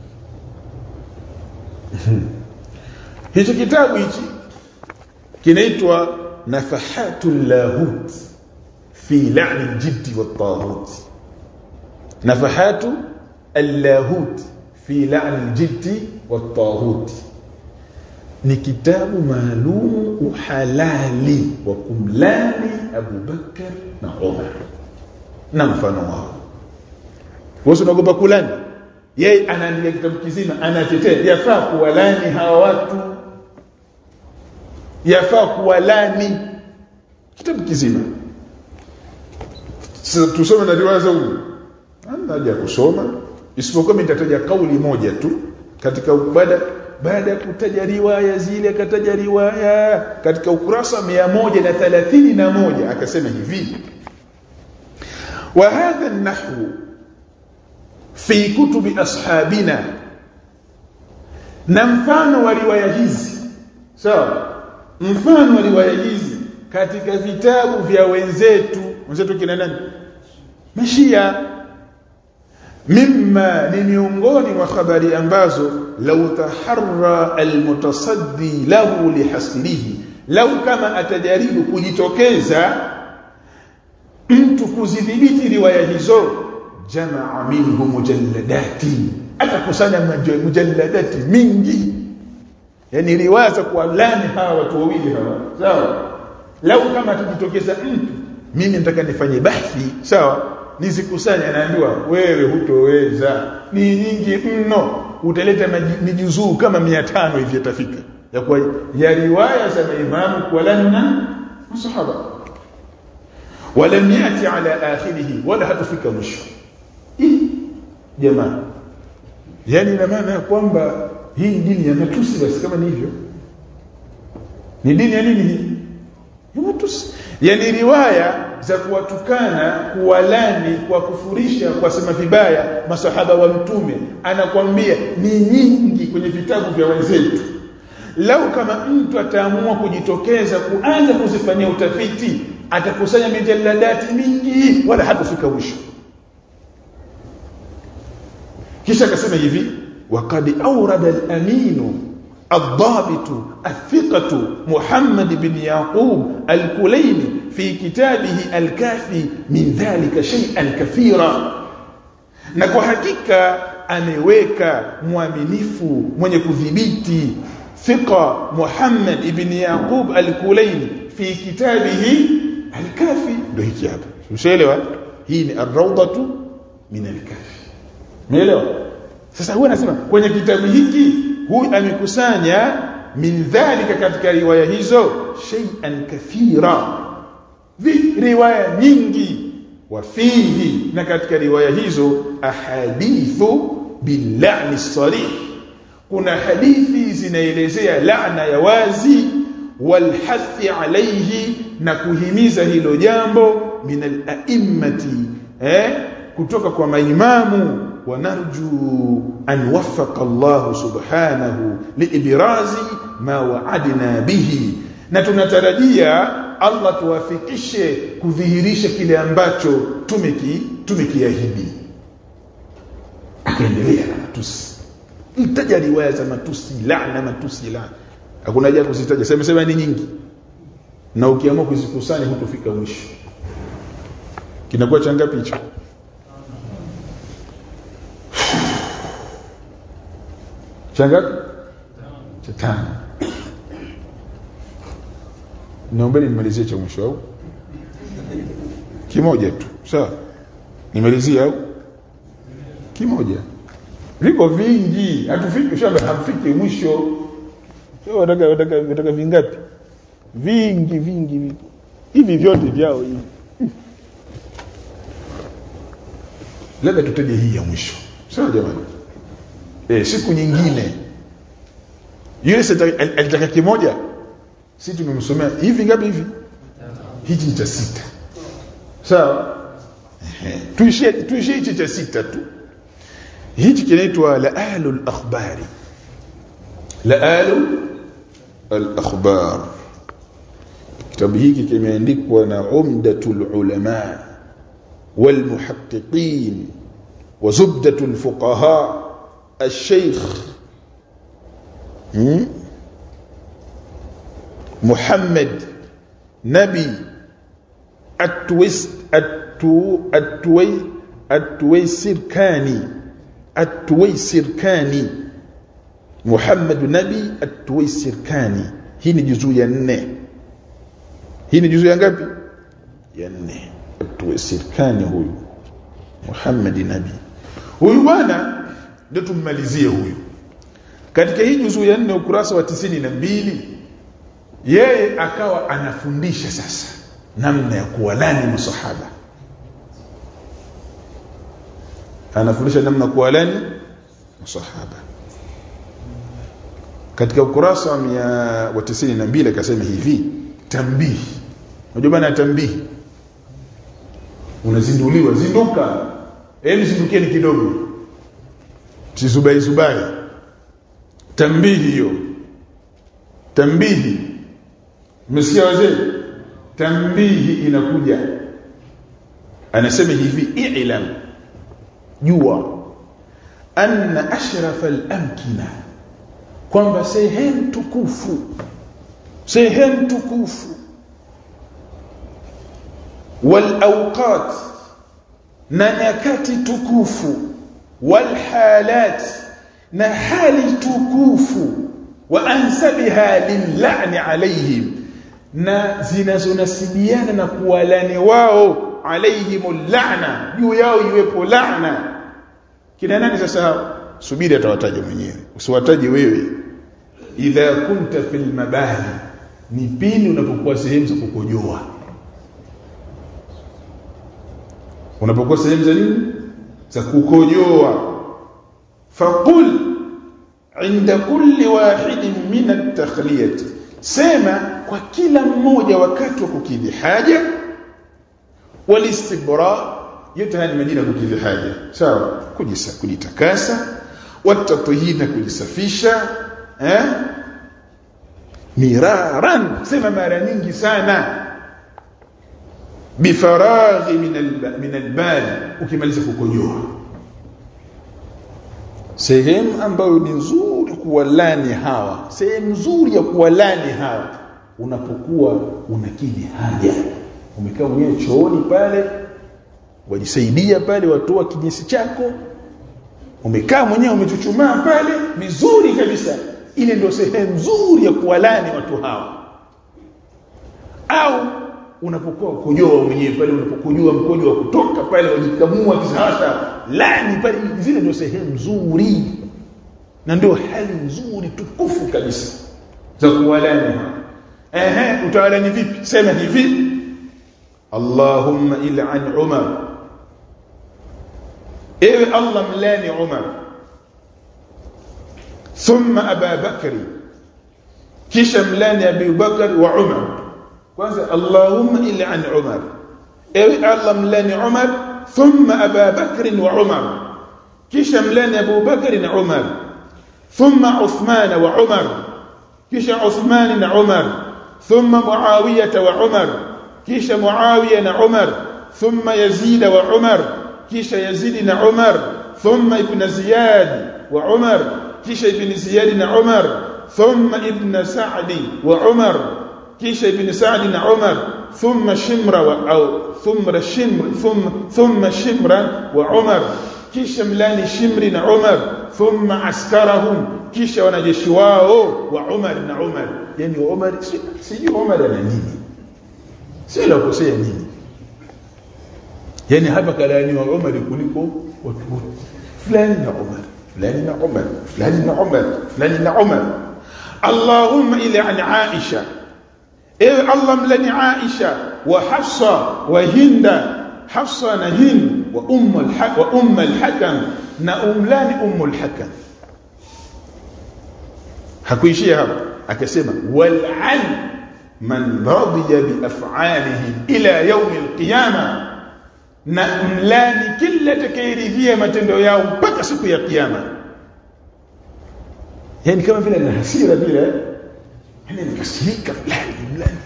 [SPEAKER 1] Hicho kitabu hichi kinaitwa Nafahatul Lahut fi La'n al-Jidd wat-Taghut. Nafahatu al-Lahut fi La'n al-Jidd wat-Taghut. Ni kitabu maalum uhalali wa kumlani Abu Bakar na Umar na mfano wao. Wewe unagopa kulani? Yeye anaandika kitabu kizima, anatetea yafaa kuwalani hawa watu, yafaa kuwalani, kitabu kizima. Sasa tusome na riwaya zangu. Anaja kusoma isipokuwa nitataja kauli moja tu katika baada ya kutaja riwaya zile, akataja riwaya katika ukurasa 131 akasema hivi: wa hadha an-nahwu fi kutubi ashabina, na mfano wa riwaya hizi, sawa, mfano wa riwaya hizi katika vitabu vya wenzetu kina nani? Mashia. Mimma ni miongoni mwa habari ambazo law taharra almutasaddi lahu lihasrihi, law kama atajaribu kujitokeza mtu kuzidhibiti riwaya hizo, jamaa minhu mujalladati, atakusanya mujalladati mingi, yani riwaya za kuwalani hawa watu wawili hawa, sawa. Lau kama atajitokeza mtu, mimi nataka nifanye bahthi, sawa, nizikusanya, naambiwa wewe hutoweza, ni nyingi mno, utaleta mijuzuu kama 500 hivi yatafika ya riwaya za maimamu kuwalani na masahaba, wala yati ala akhirih, wala hatufika mwisho. Jamaa, yani ina maana kwamba hii dini ya matusi. Basi kama ni hivyo, ni dini ya nini hii? Ya matusi. Yani riwaya za kuwatukana, kuwalani, kwa kufurisha, kwa sema vibaya masahaba wa mtume, anakuambia ni nyingi kwenye vitabu vya wenzetu. Lau kama mtu ataamua kujitokeza kuanza kuzifanyia utafiti, atakusanya mijalladati mingi, wala hatufika mwisho. Kisha akasema hivi: waqad awrada al-amin الضابط الثقة محمد بن يعقوب الكليني في كتابه الكافي من ذلك شيئا كثيرا. Na kwa hakika ameweka muaminifu mwenye kudhibiti thiqa Muhammad ibn Yaqub al-Kulaini fi kitabihi al-Kafi. Ndio hiki hapa, umeelewa? Hii ni ar-rawdatu min al-Kafi, umeelewa? Sasa huwa anasema kwenye kitabu hiki huyu amekusanya min dhalika, katika riwaya hizo, shay'an kathira, riwaya nyingi. wa fihi, na katika riwaya hizo ahadithu bil-la'n as-sarih, kuna hadithi zinaelezea laana ya wazi, wal hathi alayhi, na kuhimiza hilo jambo, min al-a'immati, kutoka kwa maimamu. Wa narju an waffaqa Allah subhanahu liibrazi ma wa'adna bihi, na tunatarajia Allah tuwafikishe kudhihirisha kile ambacho tumekiahidi. Akaendelea na matusi, mtaja riwaya za matusi, laana. Hakuna haja kuzitaja, sema ni nyingi, na ukiamua kuzikusanya hutofika mwisho. Kinakuwa changapi hicho? Changapi? Chatano. Naombeni nimalizie cha mwisho au kimoja tu, sawa? Nimalizie au kimoja? Viko vingi, hatufiki shamba, hamfiki mwisho. Sio wataka vingapi? Vingi. Hivi vyote vyao hivi. Labda tutaje hii ya mwisho. Sawa jamani? Siku nyingine. Yule alitaka kimoja. Sisi tumemsomea hivi ngapi hivi? Hichi ni cha 6. Sawa? Tuishie hichi cha 6 tu. Hichi kinaitwa La'alul Akhbari. La'alul Akhbar. Kitabu hiki kimeandikwa na Umdatul Ulama wal Muhaqqiqin wa Zubdatul Fuqaha الشيخ محمد نبي التويسركاني محمد نبي التويسركاني. Hii ni juzuu ya 4. Hii ni juzuu ya ngapi? Ya 4. At-Tuwaisirkani huyu Muhammad Nabi. Huyu bwana ndio tummalizie huyu. Katika hii juzuu ya 4 ukurasa wa 92, yeye akawa anafundisha sasa namna ya kuwalani masahaba. Anafundisha namna kuwalani masahaba. Katika ukurasa wa 192 akasema hivi, tambihi. Unajua maana tambihi? Unazinduliwa, zinduka. Zindukieni kidogo. Zubai. Tambihi hiyo. Tambihi. Msikia wazee? Tambihi inakuja. Anasema hivi, i'lam, jua, anna ashrafa al-amkina, kwamba sehemu tukufu wal awqat, na nyakati tukufu, wal halat, na hali tukufu, wa ansabiha lil'ani alayhim, na zinazonasibiana na kuwalani wao, alayhimul la'na, juu yao iwepo laana. Kina nani sasa? Subiri atawataja mwenyewe, usiwataje wewe. Idha kunta fil mabali, ni pindi unapokuwa sehemu za kukojoa. Unapokuwa sehemu za nini? Za kukojoa. Faqul inda kulli wahidin min at-takhliyah, sema kwa kila mmoja wakati wa kukidhi haja. Walistibra, yote haya ni majina ya kukidhi haja, sawa? Kujitakasa, watatahina, kujisafisha, miraran, sema mara nyingi sana. Bifaraghi min albal, ukimaliza kukojoa. Sehemu ambayo ni nzuri kuwalani hawa, sehemu nzuri ya kuwalani hawa, unapokuwa unakidhi haja. Umekaa mwenyewe chooni pale, wajisaidia pale, watoa kinyesi chako, umekaa mwenyewe umechuchumaa pale vizuri kabisa, ile ndio sehemu nzuri ya kuwalani watu hawa. Au unapokuwa kukojoa mwenyewe pale, unapokojoa mkojo wa kutoka pale, wajikamua kisasa lani pale, zile ndio sehemu nzuri na ndio hali nzuri tukufu kabisa za kuwalani. Utawalani vipi? Sema hivi, Allahumma il'an Umar, ewe Allah mlani Umar. Thumma Abu Bakr, kisha mlani Abu Bakr wa Umar. Kwanza Allahumma il'an Umar, ewe Allah mlani Umar. Thumma Abu Bakr wa Umar, kisha mlani Abu Bakr na Umar. Thumma Uthman wa Umar, kisha Uthman na Umar. Thumma Muawiyah wa Umar, kisha Muawiya na Umar. Thumma Yazid wa Umar, kisha Yazid na Umar. Thumma Ibn Ziyad wa Umar, kisha Ibn Ziyad na Umar. Thumma Ibn Sa'd wa Umar, kisha Ibn Sa'd na Umar. Thumma Shimra thumma Shimra wa Umar, kisha mlani Shimri na Umar. Thumma askarahum, kisha wanajeshi wao wa Umar na Umar. Yani Umar sijui Umar ana nini, sio kukosea nini. Yani hapa kalani wa Umar kuliko watu fulani na Umar, fulani na Umar, fulani na Umar, fulani na Umar. Allahumma ila an Aisha, ewe Allah mlani Aisha wa Hafsa wa Hinda, Hafsa na Hind wa Umm al-Hakam na umlani Umm al-Hakam. Hakuishia hapo, akasema wal'an man radiya bi af'alihi ila yawm al-qiyamah, na mlani kila takairidhia matendo yao mpaka siku ya kiyama. Yani kama vile na hasira vile, yani nikasirika mlani.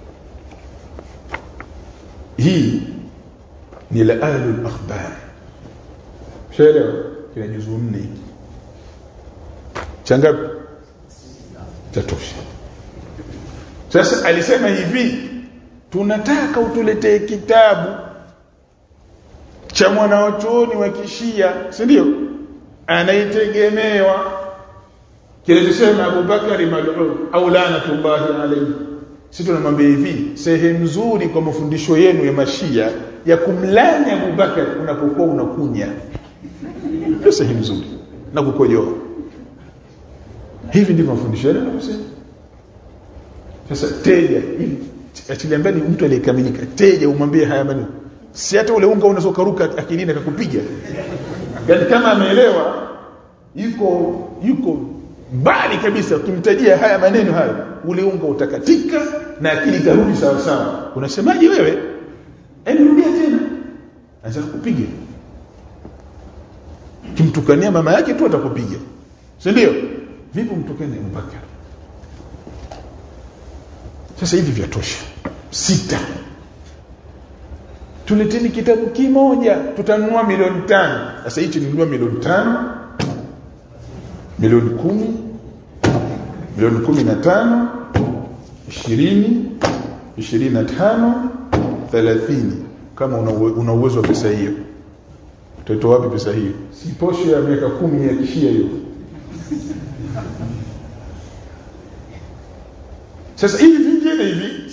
[SPEAKER 1] Hii ni la'alul akhbar. Sherehe kila juzu 4 changapi tatosha. Sasa alisema hivi, tunataka utuletee kitabu cha mwanachuoni wa Kishia, si ndio, anaitegemewa, kinachosema Abu Bakari mal'un au lanatullahi alayhi. Sisi tunamwambia hivi, sehemu nzuri kwa mafundisho yenu ya Mashia ya kumlani Abu Bakari unapokuwa unakunya, ndio sehemu nzuri, na kukojoa. Hivi ndivyo mafundisho yenu yanasema. Sasa teja ili atiliambia ni mtu aliyekamilika, teja umwambie haya maneno, si hata ule unga unazokaruka akilini akakupiga. Yani kama ameelewa, yuko mbali kabisa, ukimtajia haya maneno haya, ule unga utakatika na akili karudi sawa sawa. Unasemaje wewe? Rudia tena, anza kukupiga. Kimtukania mama yake tu atakupiga, si ndio? Vipi mtukane Abu Bakar? Sasa hivi vyatosha. 6. Tuleteni kitabu kimoja, tutanunua milioni 5. Sasa hichi ninunua milioni 5, milioni 10, milioni 15, 20, 25, 30. Kama una uwezo wa pesa hiyo, utatoa wapi pesa hiyo? Si posho ya miaka 10 ya Kishia hiyo. Sasa hivi vingine hivi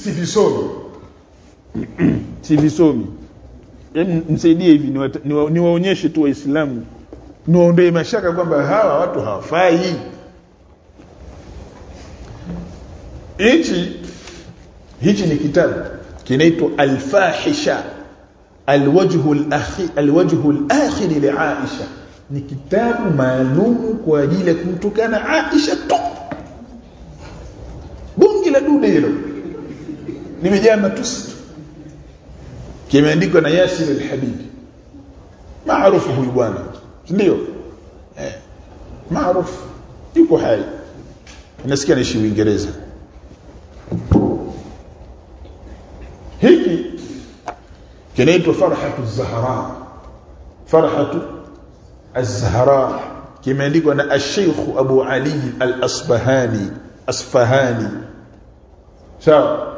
[SPEAKER 1] si visomi. Yaani nisaidie hivi niwaonyeshe tu Waislamu, niwaondoe mashaka kwamba hawa watu hawafai. Hichi ni kitabu kinaitwa Al-Fahisha Al-Wajhu al-Akhir li Aisha. Ni kitabu maalum kwa ajili ya kumtukana Aisha tu. Bungi la dude hilo nimejaa matusi. Kimeandikwa na Yasir al-Habib, maarufu huyu bwana, ndio maarufu, yuko hai, nasikia anaishi Uingereza. Hiki kinaitwa Farhatu az-Zahra, kimeandikwa na Sheikh Abu Ali Asfahani. Sawa.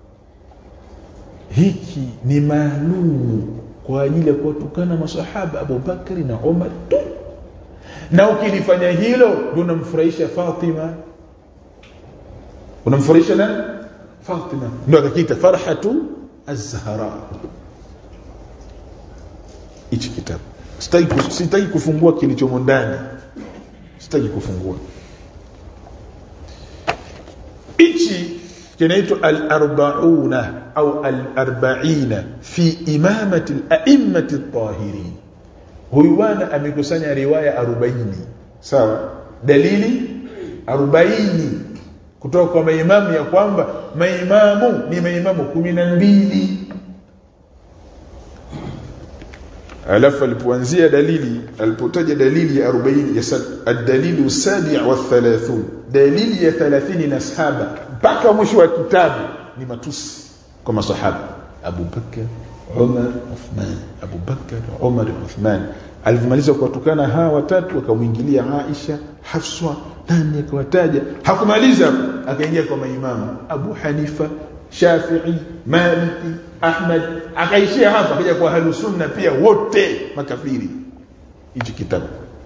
[SPEAKER 1] Hiki ni maalum kwa ajili ya kuwatukana masahaba Abu Bakari na Umar tu. Na ukilifanya hilo unamfurahisha Fatima. Unamfurahisha na Fatima. Ndio akakiita Farhatu az-Zahra. Hichi kitabu sitaki kufungua kilichomo ndani. Sitaki kufungua. Hichi kinaitwa al-arba'una au al-arba'ina fi imamati al-a'immati at-tahirin. Huyu bwana amekusanya riwaya 40, sawa, dalili 40 kutoka kwa maimamu, ya kwamba maimamu ni maimamu 12. alafu alipoanzia dalili, alipotaja dalili ya 40 ya ad-dalilu as-sabi' wa 30, dalili ya 37 mpaka mwisho wa kitabu ni matusi kwa masahaba Abu Bakar, Umar, Uthman, Abu Bakar, Umar, Uthman. Alipomaliza kuwatukana hawa watatu akamwingilia Aisha, Hafsa, nani akawataja, hakumaliza akaingia kwa maimamu Abu Hanifa, Shafi'i, Maliki, Ahmad, akaishia hapa, akaja kwa Ahlus Sunna pia wote makafiri. Hichi kitabu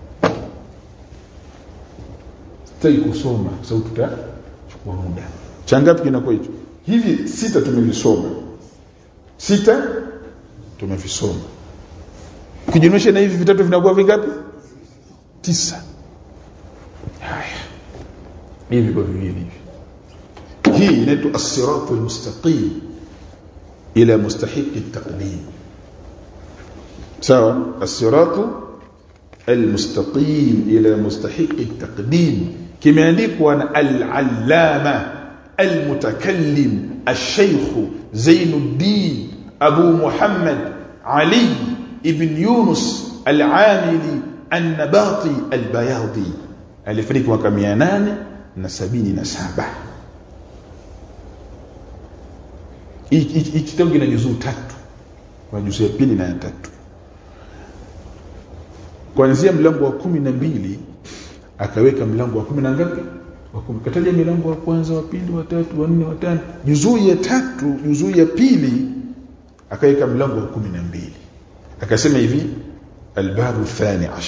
[SPEAKER 1] sitaki kusoma sababu tutachukua muda. Changapi kinakuwa hicho? Hivi 6 tumevisoma. 6 tumevisoma. Ukijumlisha na hivi vitatu vinakuwa vingapi? 9. Haya. Hivi kwa viwili. Hii inaitwa as-siratul mustaqim ila mustahiq at-taqdim. Sawa? As-siratu al-mustaqim ila mustahiq at-taqdim kimeandikwa na al-allama al-mutakallim al-shaykh Zainuddin Abu Muhammad Ali ibn Yunus al-Amili an-Nabati al-Bayadi. Alifariki mwaka 877. Hii kitabu kina juzuu 3, kwa juzuu ya 2 na ya 3. Kuanzia mlango wa 12 akaweka mlango wa 10 na ngapi? Wa 10. Kataja mlango wa kwanza, wa pili, wa tatu, wa 4, wa 5. Juzuu ya 3, juzuu ya 2 akaweka mlango wa 12. Akasema hivi, al-babu thani 10,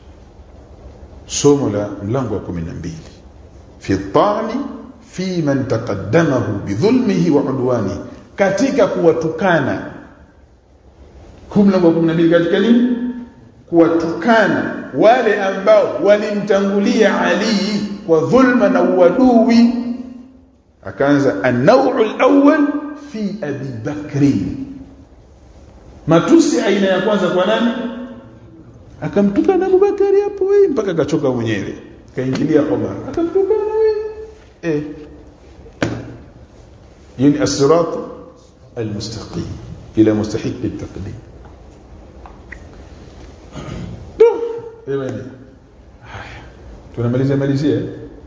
[SPEAKER 1] somo la mlango wa 12, fi at-ta'ni fi man taqaddamahu bidhulmihi wa udwanihi, katika kuwatukana. Mlango wa 12 katika nini? Kuwatukana wale ambao walimtangulia Ali kwa dhulma na uadui. Akaanza an-naw'u al-awwal fi Abi Bakri, matusi aina ya kwanza kwa nani? Akamtukana Abu Bakari hapo wewe mpaka akachoka mwenyewe, kaingilia Umar akamtukana wewe. Yani as-sirat al-mustaqim ila mustahiq at-taqdim. Haya, tunamalizia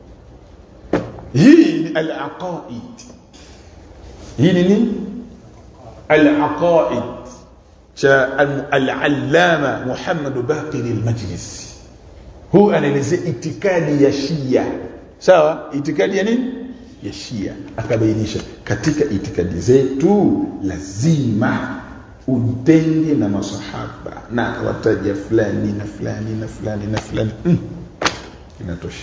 [SPEAKER 1] hii ni al-aqaid. Hii ni nini? Al-aqaid cha al-allama Muhammad Baqir al-Majlisi. Huu anaelezea itikadi ya Shia. Sawa? Itikadi ya nini? Ya Shia. Akabainisha katika itikadi zetu lazima utenge na masahaba, na wataja fulani na fulani na fulani na fulani. Inatosha.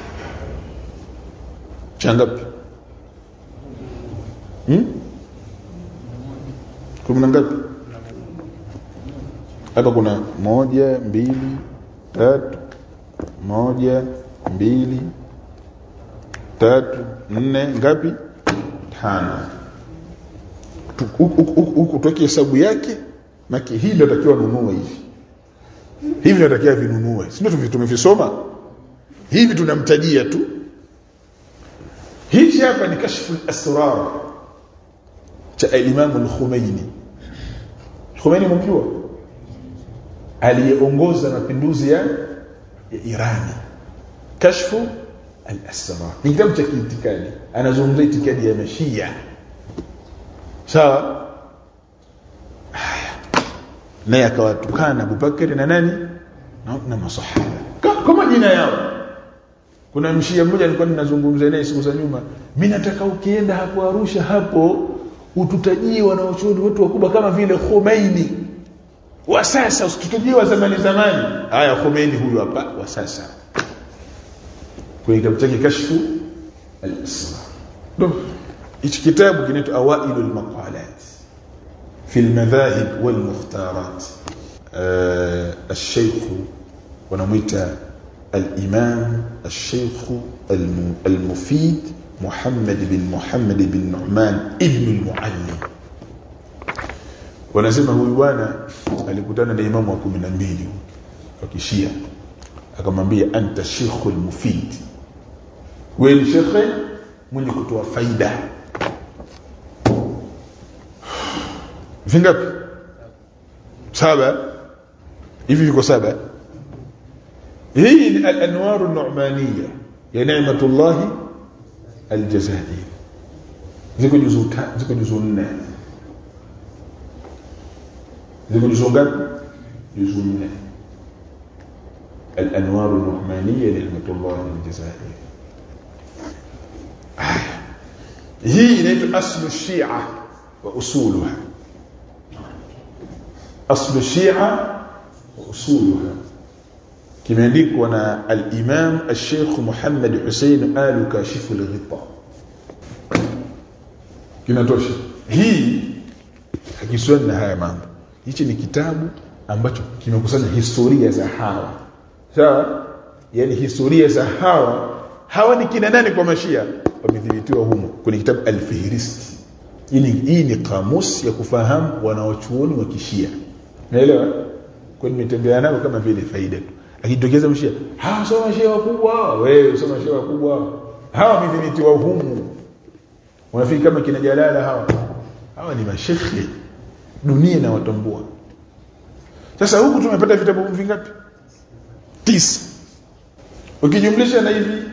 [SPEAKER 1] Changapi? 10 ngapi? Hapa kuna 1 2 3, 1 2 3 4 ngapi? 5. Huku toki hesabu yake, maki hii ndio takiwa nunue hivi. Hivi ndio takiwa vinunue. Si ndio tumevisoma? Hivi tunamtajia tu. Hichi hapa ni kashfu al-asrar cha Imam al-Khomeini. Khomeini mjua? Aliyeongoza mapinduzi ya Irani. Kashfu al-asrar. Ni kitabu cha itikadi. Anazungumzia itikadi ya Mashia. Sawa? Haya. Naye akawatukana Abu Bakari na nani? Na masahaba. Kama jina yao. Kuna mshia mmoja alikuwa ninazungumza naye siku za nyuma. Mimi nataka ukienda hapo Arusha hapo ututajie wanaochuoni wetu wakubwa kama vile Khomeini. Wa sasa usitutajie wa zamani. Haya, Khomeini huyu hapa wa sasa. Kwa kitabu chake Kashfu al-Asrar. Hichi kitabu kinaitwa Awailul Maqalat fi al-Madhahib wal Mukhtarat. Al-Sheikh wanamuita al-Imam al-Sheikh al-Mufid Muhammad bin Nu'man ibn al-Muallim. Wanasema huyu bwana alikutana na imamu wa 12 wa Kishia, akamwambia anta sheikhul mufid, wewe ni shekhe mwenye kutoa faida. Vingapi? 7. Hivi viko 7. Hii ni al-anwar an-nu'maniyya ya Ni'matullah al-Jazairi. Ziko juzu 4. ziko juzu ngapi? Juzu 4. al-anwar an-nu'maniyya ya Ni'matullah al-Jazairi. Hii inaitwa aslu Shia wa usuluha. Aslu Shia wa usuluha kimeandikwa na al-Imam al-Sheikh Muhammad Hussein al-Kashifu al-Ghita. Kinatosha. Hii hakiswali na haya mambo. Hichi ni kitabu ambacho kimekusanya historia za hawa. Sawa? Yani historia za hawa ni kina nani kwa Mashia? Wamedhibitiwa humo kwenye kitabu al-Fihrist. Hii ni kamusi ya kufahamu wanawachuoni wa Kishia. Unaelewa? Kwa nimetembea nao kama vile faida tu. Akitokeza Mshia, hawa sio Mashia wakubwa, wewe sio Mashia wakubwa. Hawa wamedhibitiwa humo. Wanafiki kama kina Jalala hawa ni mashekhi. Dunia na watambua. Sasa huku tumepata vitabu vingapi? 9. Ukijumlisha na hivi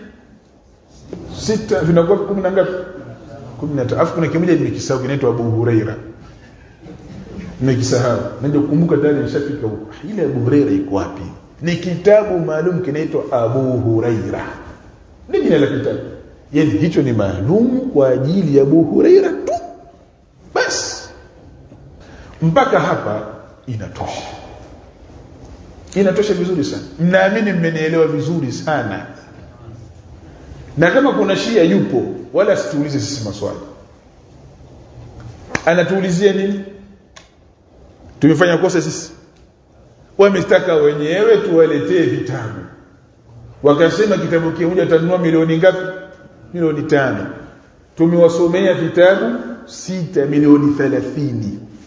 [SPEAKER 1] 6 vinakuwa 10 na ngapi? 13. Afu kuna kimoja nimekisahau kinaitwa Abu Huraira. Nimekisahau. Ndio kukumbuka tayari nishafika huko. Ile Abu Huraira iko wapi? Ni kitabu maalum kinaitwa Abu Huraira. Ni jina la kitabu. Yaani hicho ni maalum kwa ajili ya Abu Huraira tu. Basi. Mpaka hapa inatosha. Inatosha vizuri sana. Naamini mmenielewa vizuri sana. Na kama kuna Shia yupo, wala situulize sisi maswali. Anatuulizia nini? Tumefanya kosa sisi? Wametaka wenyewe tuwaletee vitabu. Wakasema kitabu kimoja tanunua milioni ngapi? Milioni 5. Tumewasomea vitabu 6 milioni 30.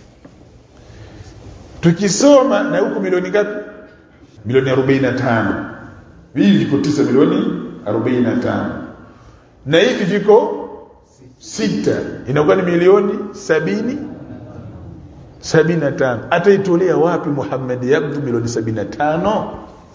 [SPEAKER 1] Tukisoma na huko milioni ngapi? Milioni 45. Hivi viko 9 milioni 45. Na hivi viko 6. Inakuwa ni milioni 75. Ataitolea wapi Muhammad Abdu milioni 75?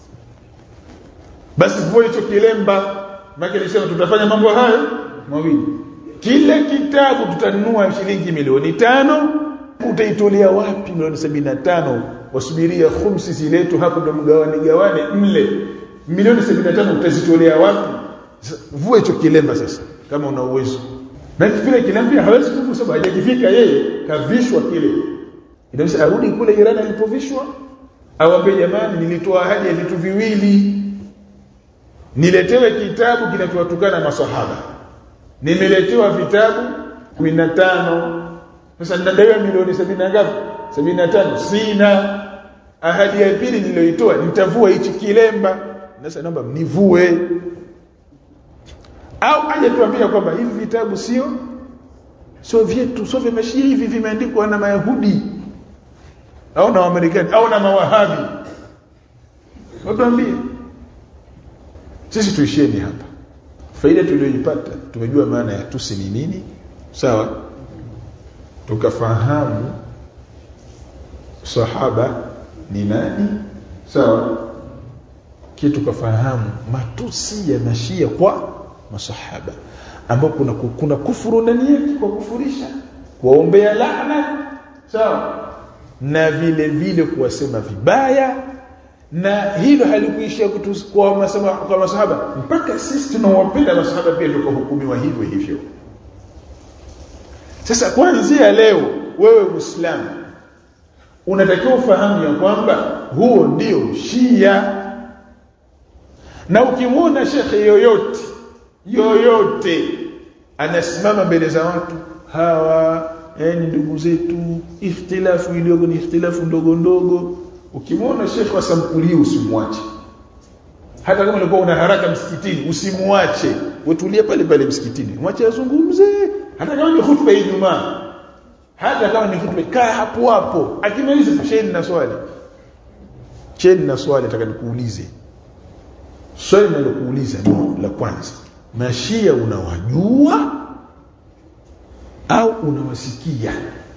[SPEAKER 1] Basi kwa hicho kilemba maki nisema tutafanya mambo hayo mawili. Kile kitabu tutanunua shilingi milioni 5. Utaitolea wapi milioni 75? Wasubiria khumsi ziletu hapo ndo mgawane mle. Milioni 75 utazitolea wapi? Vua hicho kilemba sasa kama una uwezo. Na kile kilemba hawezi kufu sababu hajakifika yeye, kavishwa kile. Inaweza arudi kule Iran alipovishwa, awambie jamani nilitoa ahadi ya vitu viwili. Niletewe kitabu kinachowatukana maswahaba. Nimeletewa vitabu 15. Sasa ninadaiwa milioni 70 ngapi? 75. Sina. Ahadi ya pili niliyoitoa nitavua hichi kilemba. Sasa naomba mnivue. Au aje tuambie kwamba hivi vitabu sio vyetu, sio vya Mashia, hivi vimeandikwa na Mayahudi au na Wamarekani au na Mawahabi. Watuambie. Sisi tuishieni hapa. Faida tuliyoipata, tumejua maana ya tusi ni nini. Sawa? Tukafahamu sahaba ni nani. Sawa? Kitu tukafahamu matusi ya Mashia kwa masahaba, ambapo kuna kufuru ndani yake, kwa kufurisha, kuombea laana. Sawa? Na vile kuwasema vibaya. Na hilo halikuishia kwa masahaba, mpaka sisi tunawapenda masahaba pia tukahukumiwa hivyo. Sasa kuanzia leo wewe Muislamu unatakiwa ufahamu ya kwamba huo ndio Shia. Na ukimwona shekhe yoyote anasimama mbele za watu, hawa ndugu zetu, ikhtilafu iliyogo ni ikhtilafu ndogo, ukimwona shekhe wa sampuli usimwache. hata kama ulikuwa una haraka msikitini usimuache, utulie pale pale msikitini, mwache azungumze. Hata kama ni hutuba ya Ijumaa, hata kama ni hutuba, kaa hapo hapo. Akimaliza sheni na swali, cheni na swali. Nataka nikuulize swali, nalokuuliza ni la kwanza, mashia unawajua au unawasikia?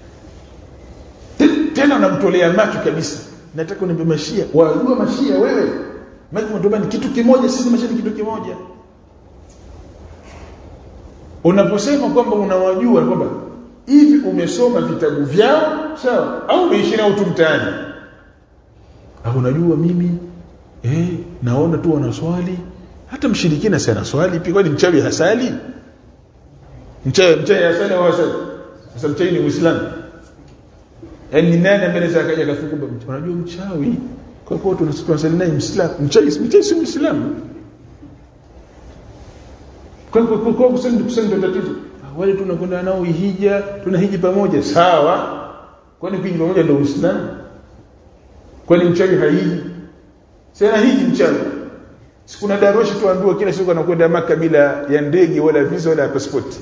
[SPEAKER 1] Tena unamtolea macho kabisa. Nataka uniambie mashia, wajua mashia wewe? Maana ni kitu kimoja, sisi mashia ni kitu kimoja. Unaposema kwamba unawajua, kwamba hivi umesoma vitabu vyao, sawa, au umeishi nao tu mtaani? Au unajua mimi naona tu wanaswali, hata mshirikina sana swali pia, kwani mchawi hasali? Mchawi hasali au hasali? Sasa mchawi ni Muislamu? Yaani nani mbele za kaja kafuku, unajua mchawi kwa kuwa tunasali naye Muislamu, mchawi si Muislamu. Kwa kusema tatizo, wale tunakwenda nao hija, tunahiji pamoja, sawa. Kwani kuhiji pamoja ndio Uislamu? Kwani mchawi haiji? Sasa hiji mchawi. Sikuna daroshi tuambiwa kila siku anakwenda Makka bila ya ndege wala visa wala passport.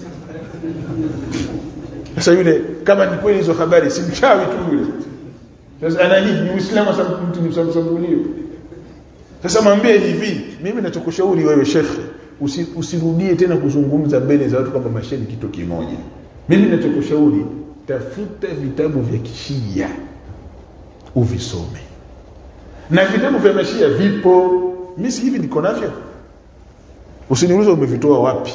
[SPEAKER 1] Sasa yule kama ni kweli hizo habari, si mchawi tu yule. Sasa anahiji ni Uislamu, sasa mtu msamsamulio. Sasa mwambie hivi, mimi ninachokushauri wewe shekhe, usirudie tena kuzungumza mbele za watu kama mashia ni kitu kimoja. Mimi ninachokushauri, tafuta vitabu vya Kishia uvisome. Na vitabu vya mashia vipo, mimi hivi niko navyo. Usiniulize umevitoa wapi.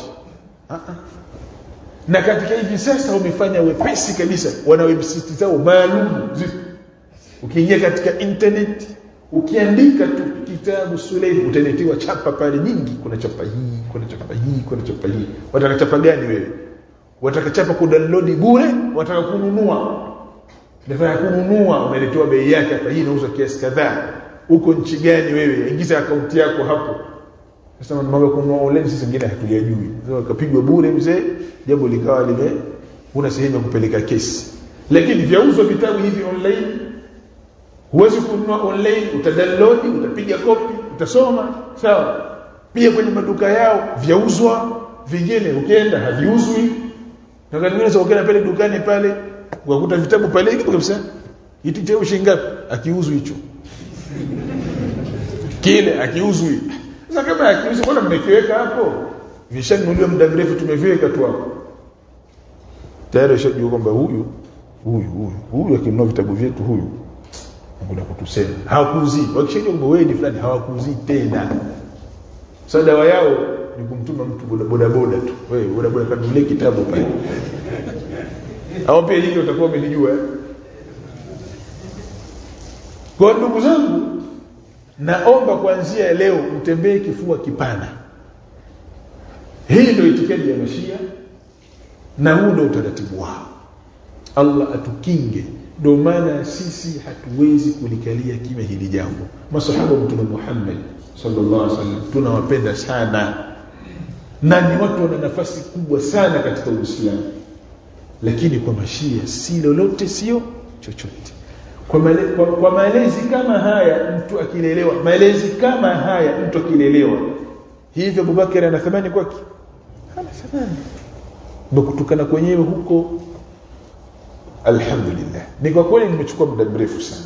[SPEAKER 1] Na katika hivi sasa wamefanya wepesi kabisa, wana website zao maalum. Ukiingia katika internet, ukiandika tu kitabu Sulaim, utaletewa chapa pale nyingi. Kuna chapa hii, kuna chapa hii, kuna chapa hii. Wataka chapa gani wewe? Wataka chapa kudownload bure, wataka kununua? Nataka kununua, unaletewa bei yake hapa, hii inauzwa kiasi kadhaa. Uko nchi gani wewe? Ingiza akaunti yako hapo. Sasa mambo ya kununua online sisi wengine hatujajui. Sasa kapigwa bure mzee, jambo likawa una sehemu ya kupeleka kesi. Lakini vyauzwa vitabu hivi online. Huwezi kununua online, utadownload, utapiga copy, utasoma, sawa. Pia kwenye maduka yao vyauzwa, vingine ukienda haviuzwi. Na kama unaweza ukaenda pale dukani pale, ukakuta vitabu pale hivi kabisa. Hicho cheo shilingi ngapi? Akiuzwi hicho. Kile akiuzwi. Sasa kama akiuzwi, mbona mmekiweka hapo? Vishanunuliwa muda mrefu, tumeviweka tu hapo. Tayari ushajua kwamba huyu akinunua vitabu vyetu huyu ngoja kutusema hawakuuzii. Wakishajua kwamba wewe ni fulani, hawakuuzii tena. Sasa dawa yao ni kumtuma mtu boda tu. Wewe boda kanunulie kitabu pale. Au pia hili utakuwa umenijua. Kwa ndugu zangu, naomba kuanzia leo mtembee kifua kipana. Hii ndio itikadi ya mashia na huu ndio utaratibu wao. Allah atukinge. Ndio maana sisi hatuwezi kulikalia kimya hili jambo. Masahaba wa Mtume Muhammad sallallahu alaihi wasallam tunawapenda sana, na ni watu wana nafasi kubwa sana katika Uislamu. Lakini kwa mashia si lolote, sio chochote. Kwa malezi kama haya mtu akilelewa, hivyo Abubakar ana thamani kwake? Hana thamani. Kutukana kwenyewe huko, alhamdulillah. Ni kwa kweli nimechukua muda mrefu sana,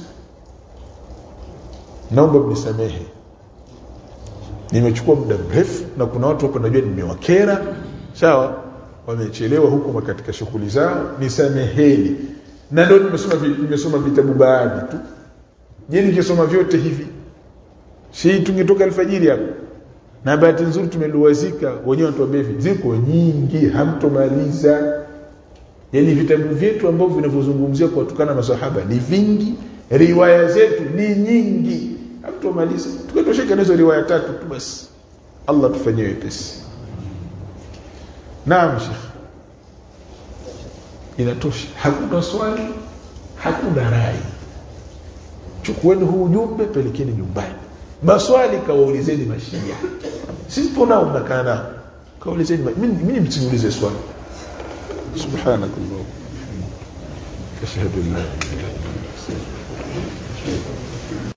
[SPEAKER 1] naomba mnisamehe. Nimechukua muda mrefu na kuna watu hapo najua nimewakera, sawa, wamechelewa huko katika shughuli zao, nisameheni. Na ndio nimesoma vitabu baadhi tu. Je, ningesoma vyote hivi si tungetoka alfajiri hapo? Na bahati nzuri tumeluwazika, wenyewe watuambia hivi ziko nyingi, hamtomaliza. Yaani vitabu vyetu ambavyo vinavyozungumzia kwa tukana maswahaba ni vingi, riwaya zetu ni nyingi, hamtomaliza. Tukatosheka na hizo riwaya tatu tu basi. Allah tufanyie wepesi. Naam Sheikh, inatosha. Hakuna swali, hakuna rai. Chukueni huu ujumbe, pelekeni nyumbani. Maswali kawaulizeni mashia. Sisi tunao mnakaa nao. Kawaulizeni mimi msiulize swali. Subhanakallah. Ashhadu an la ilaha illa anta.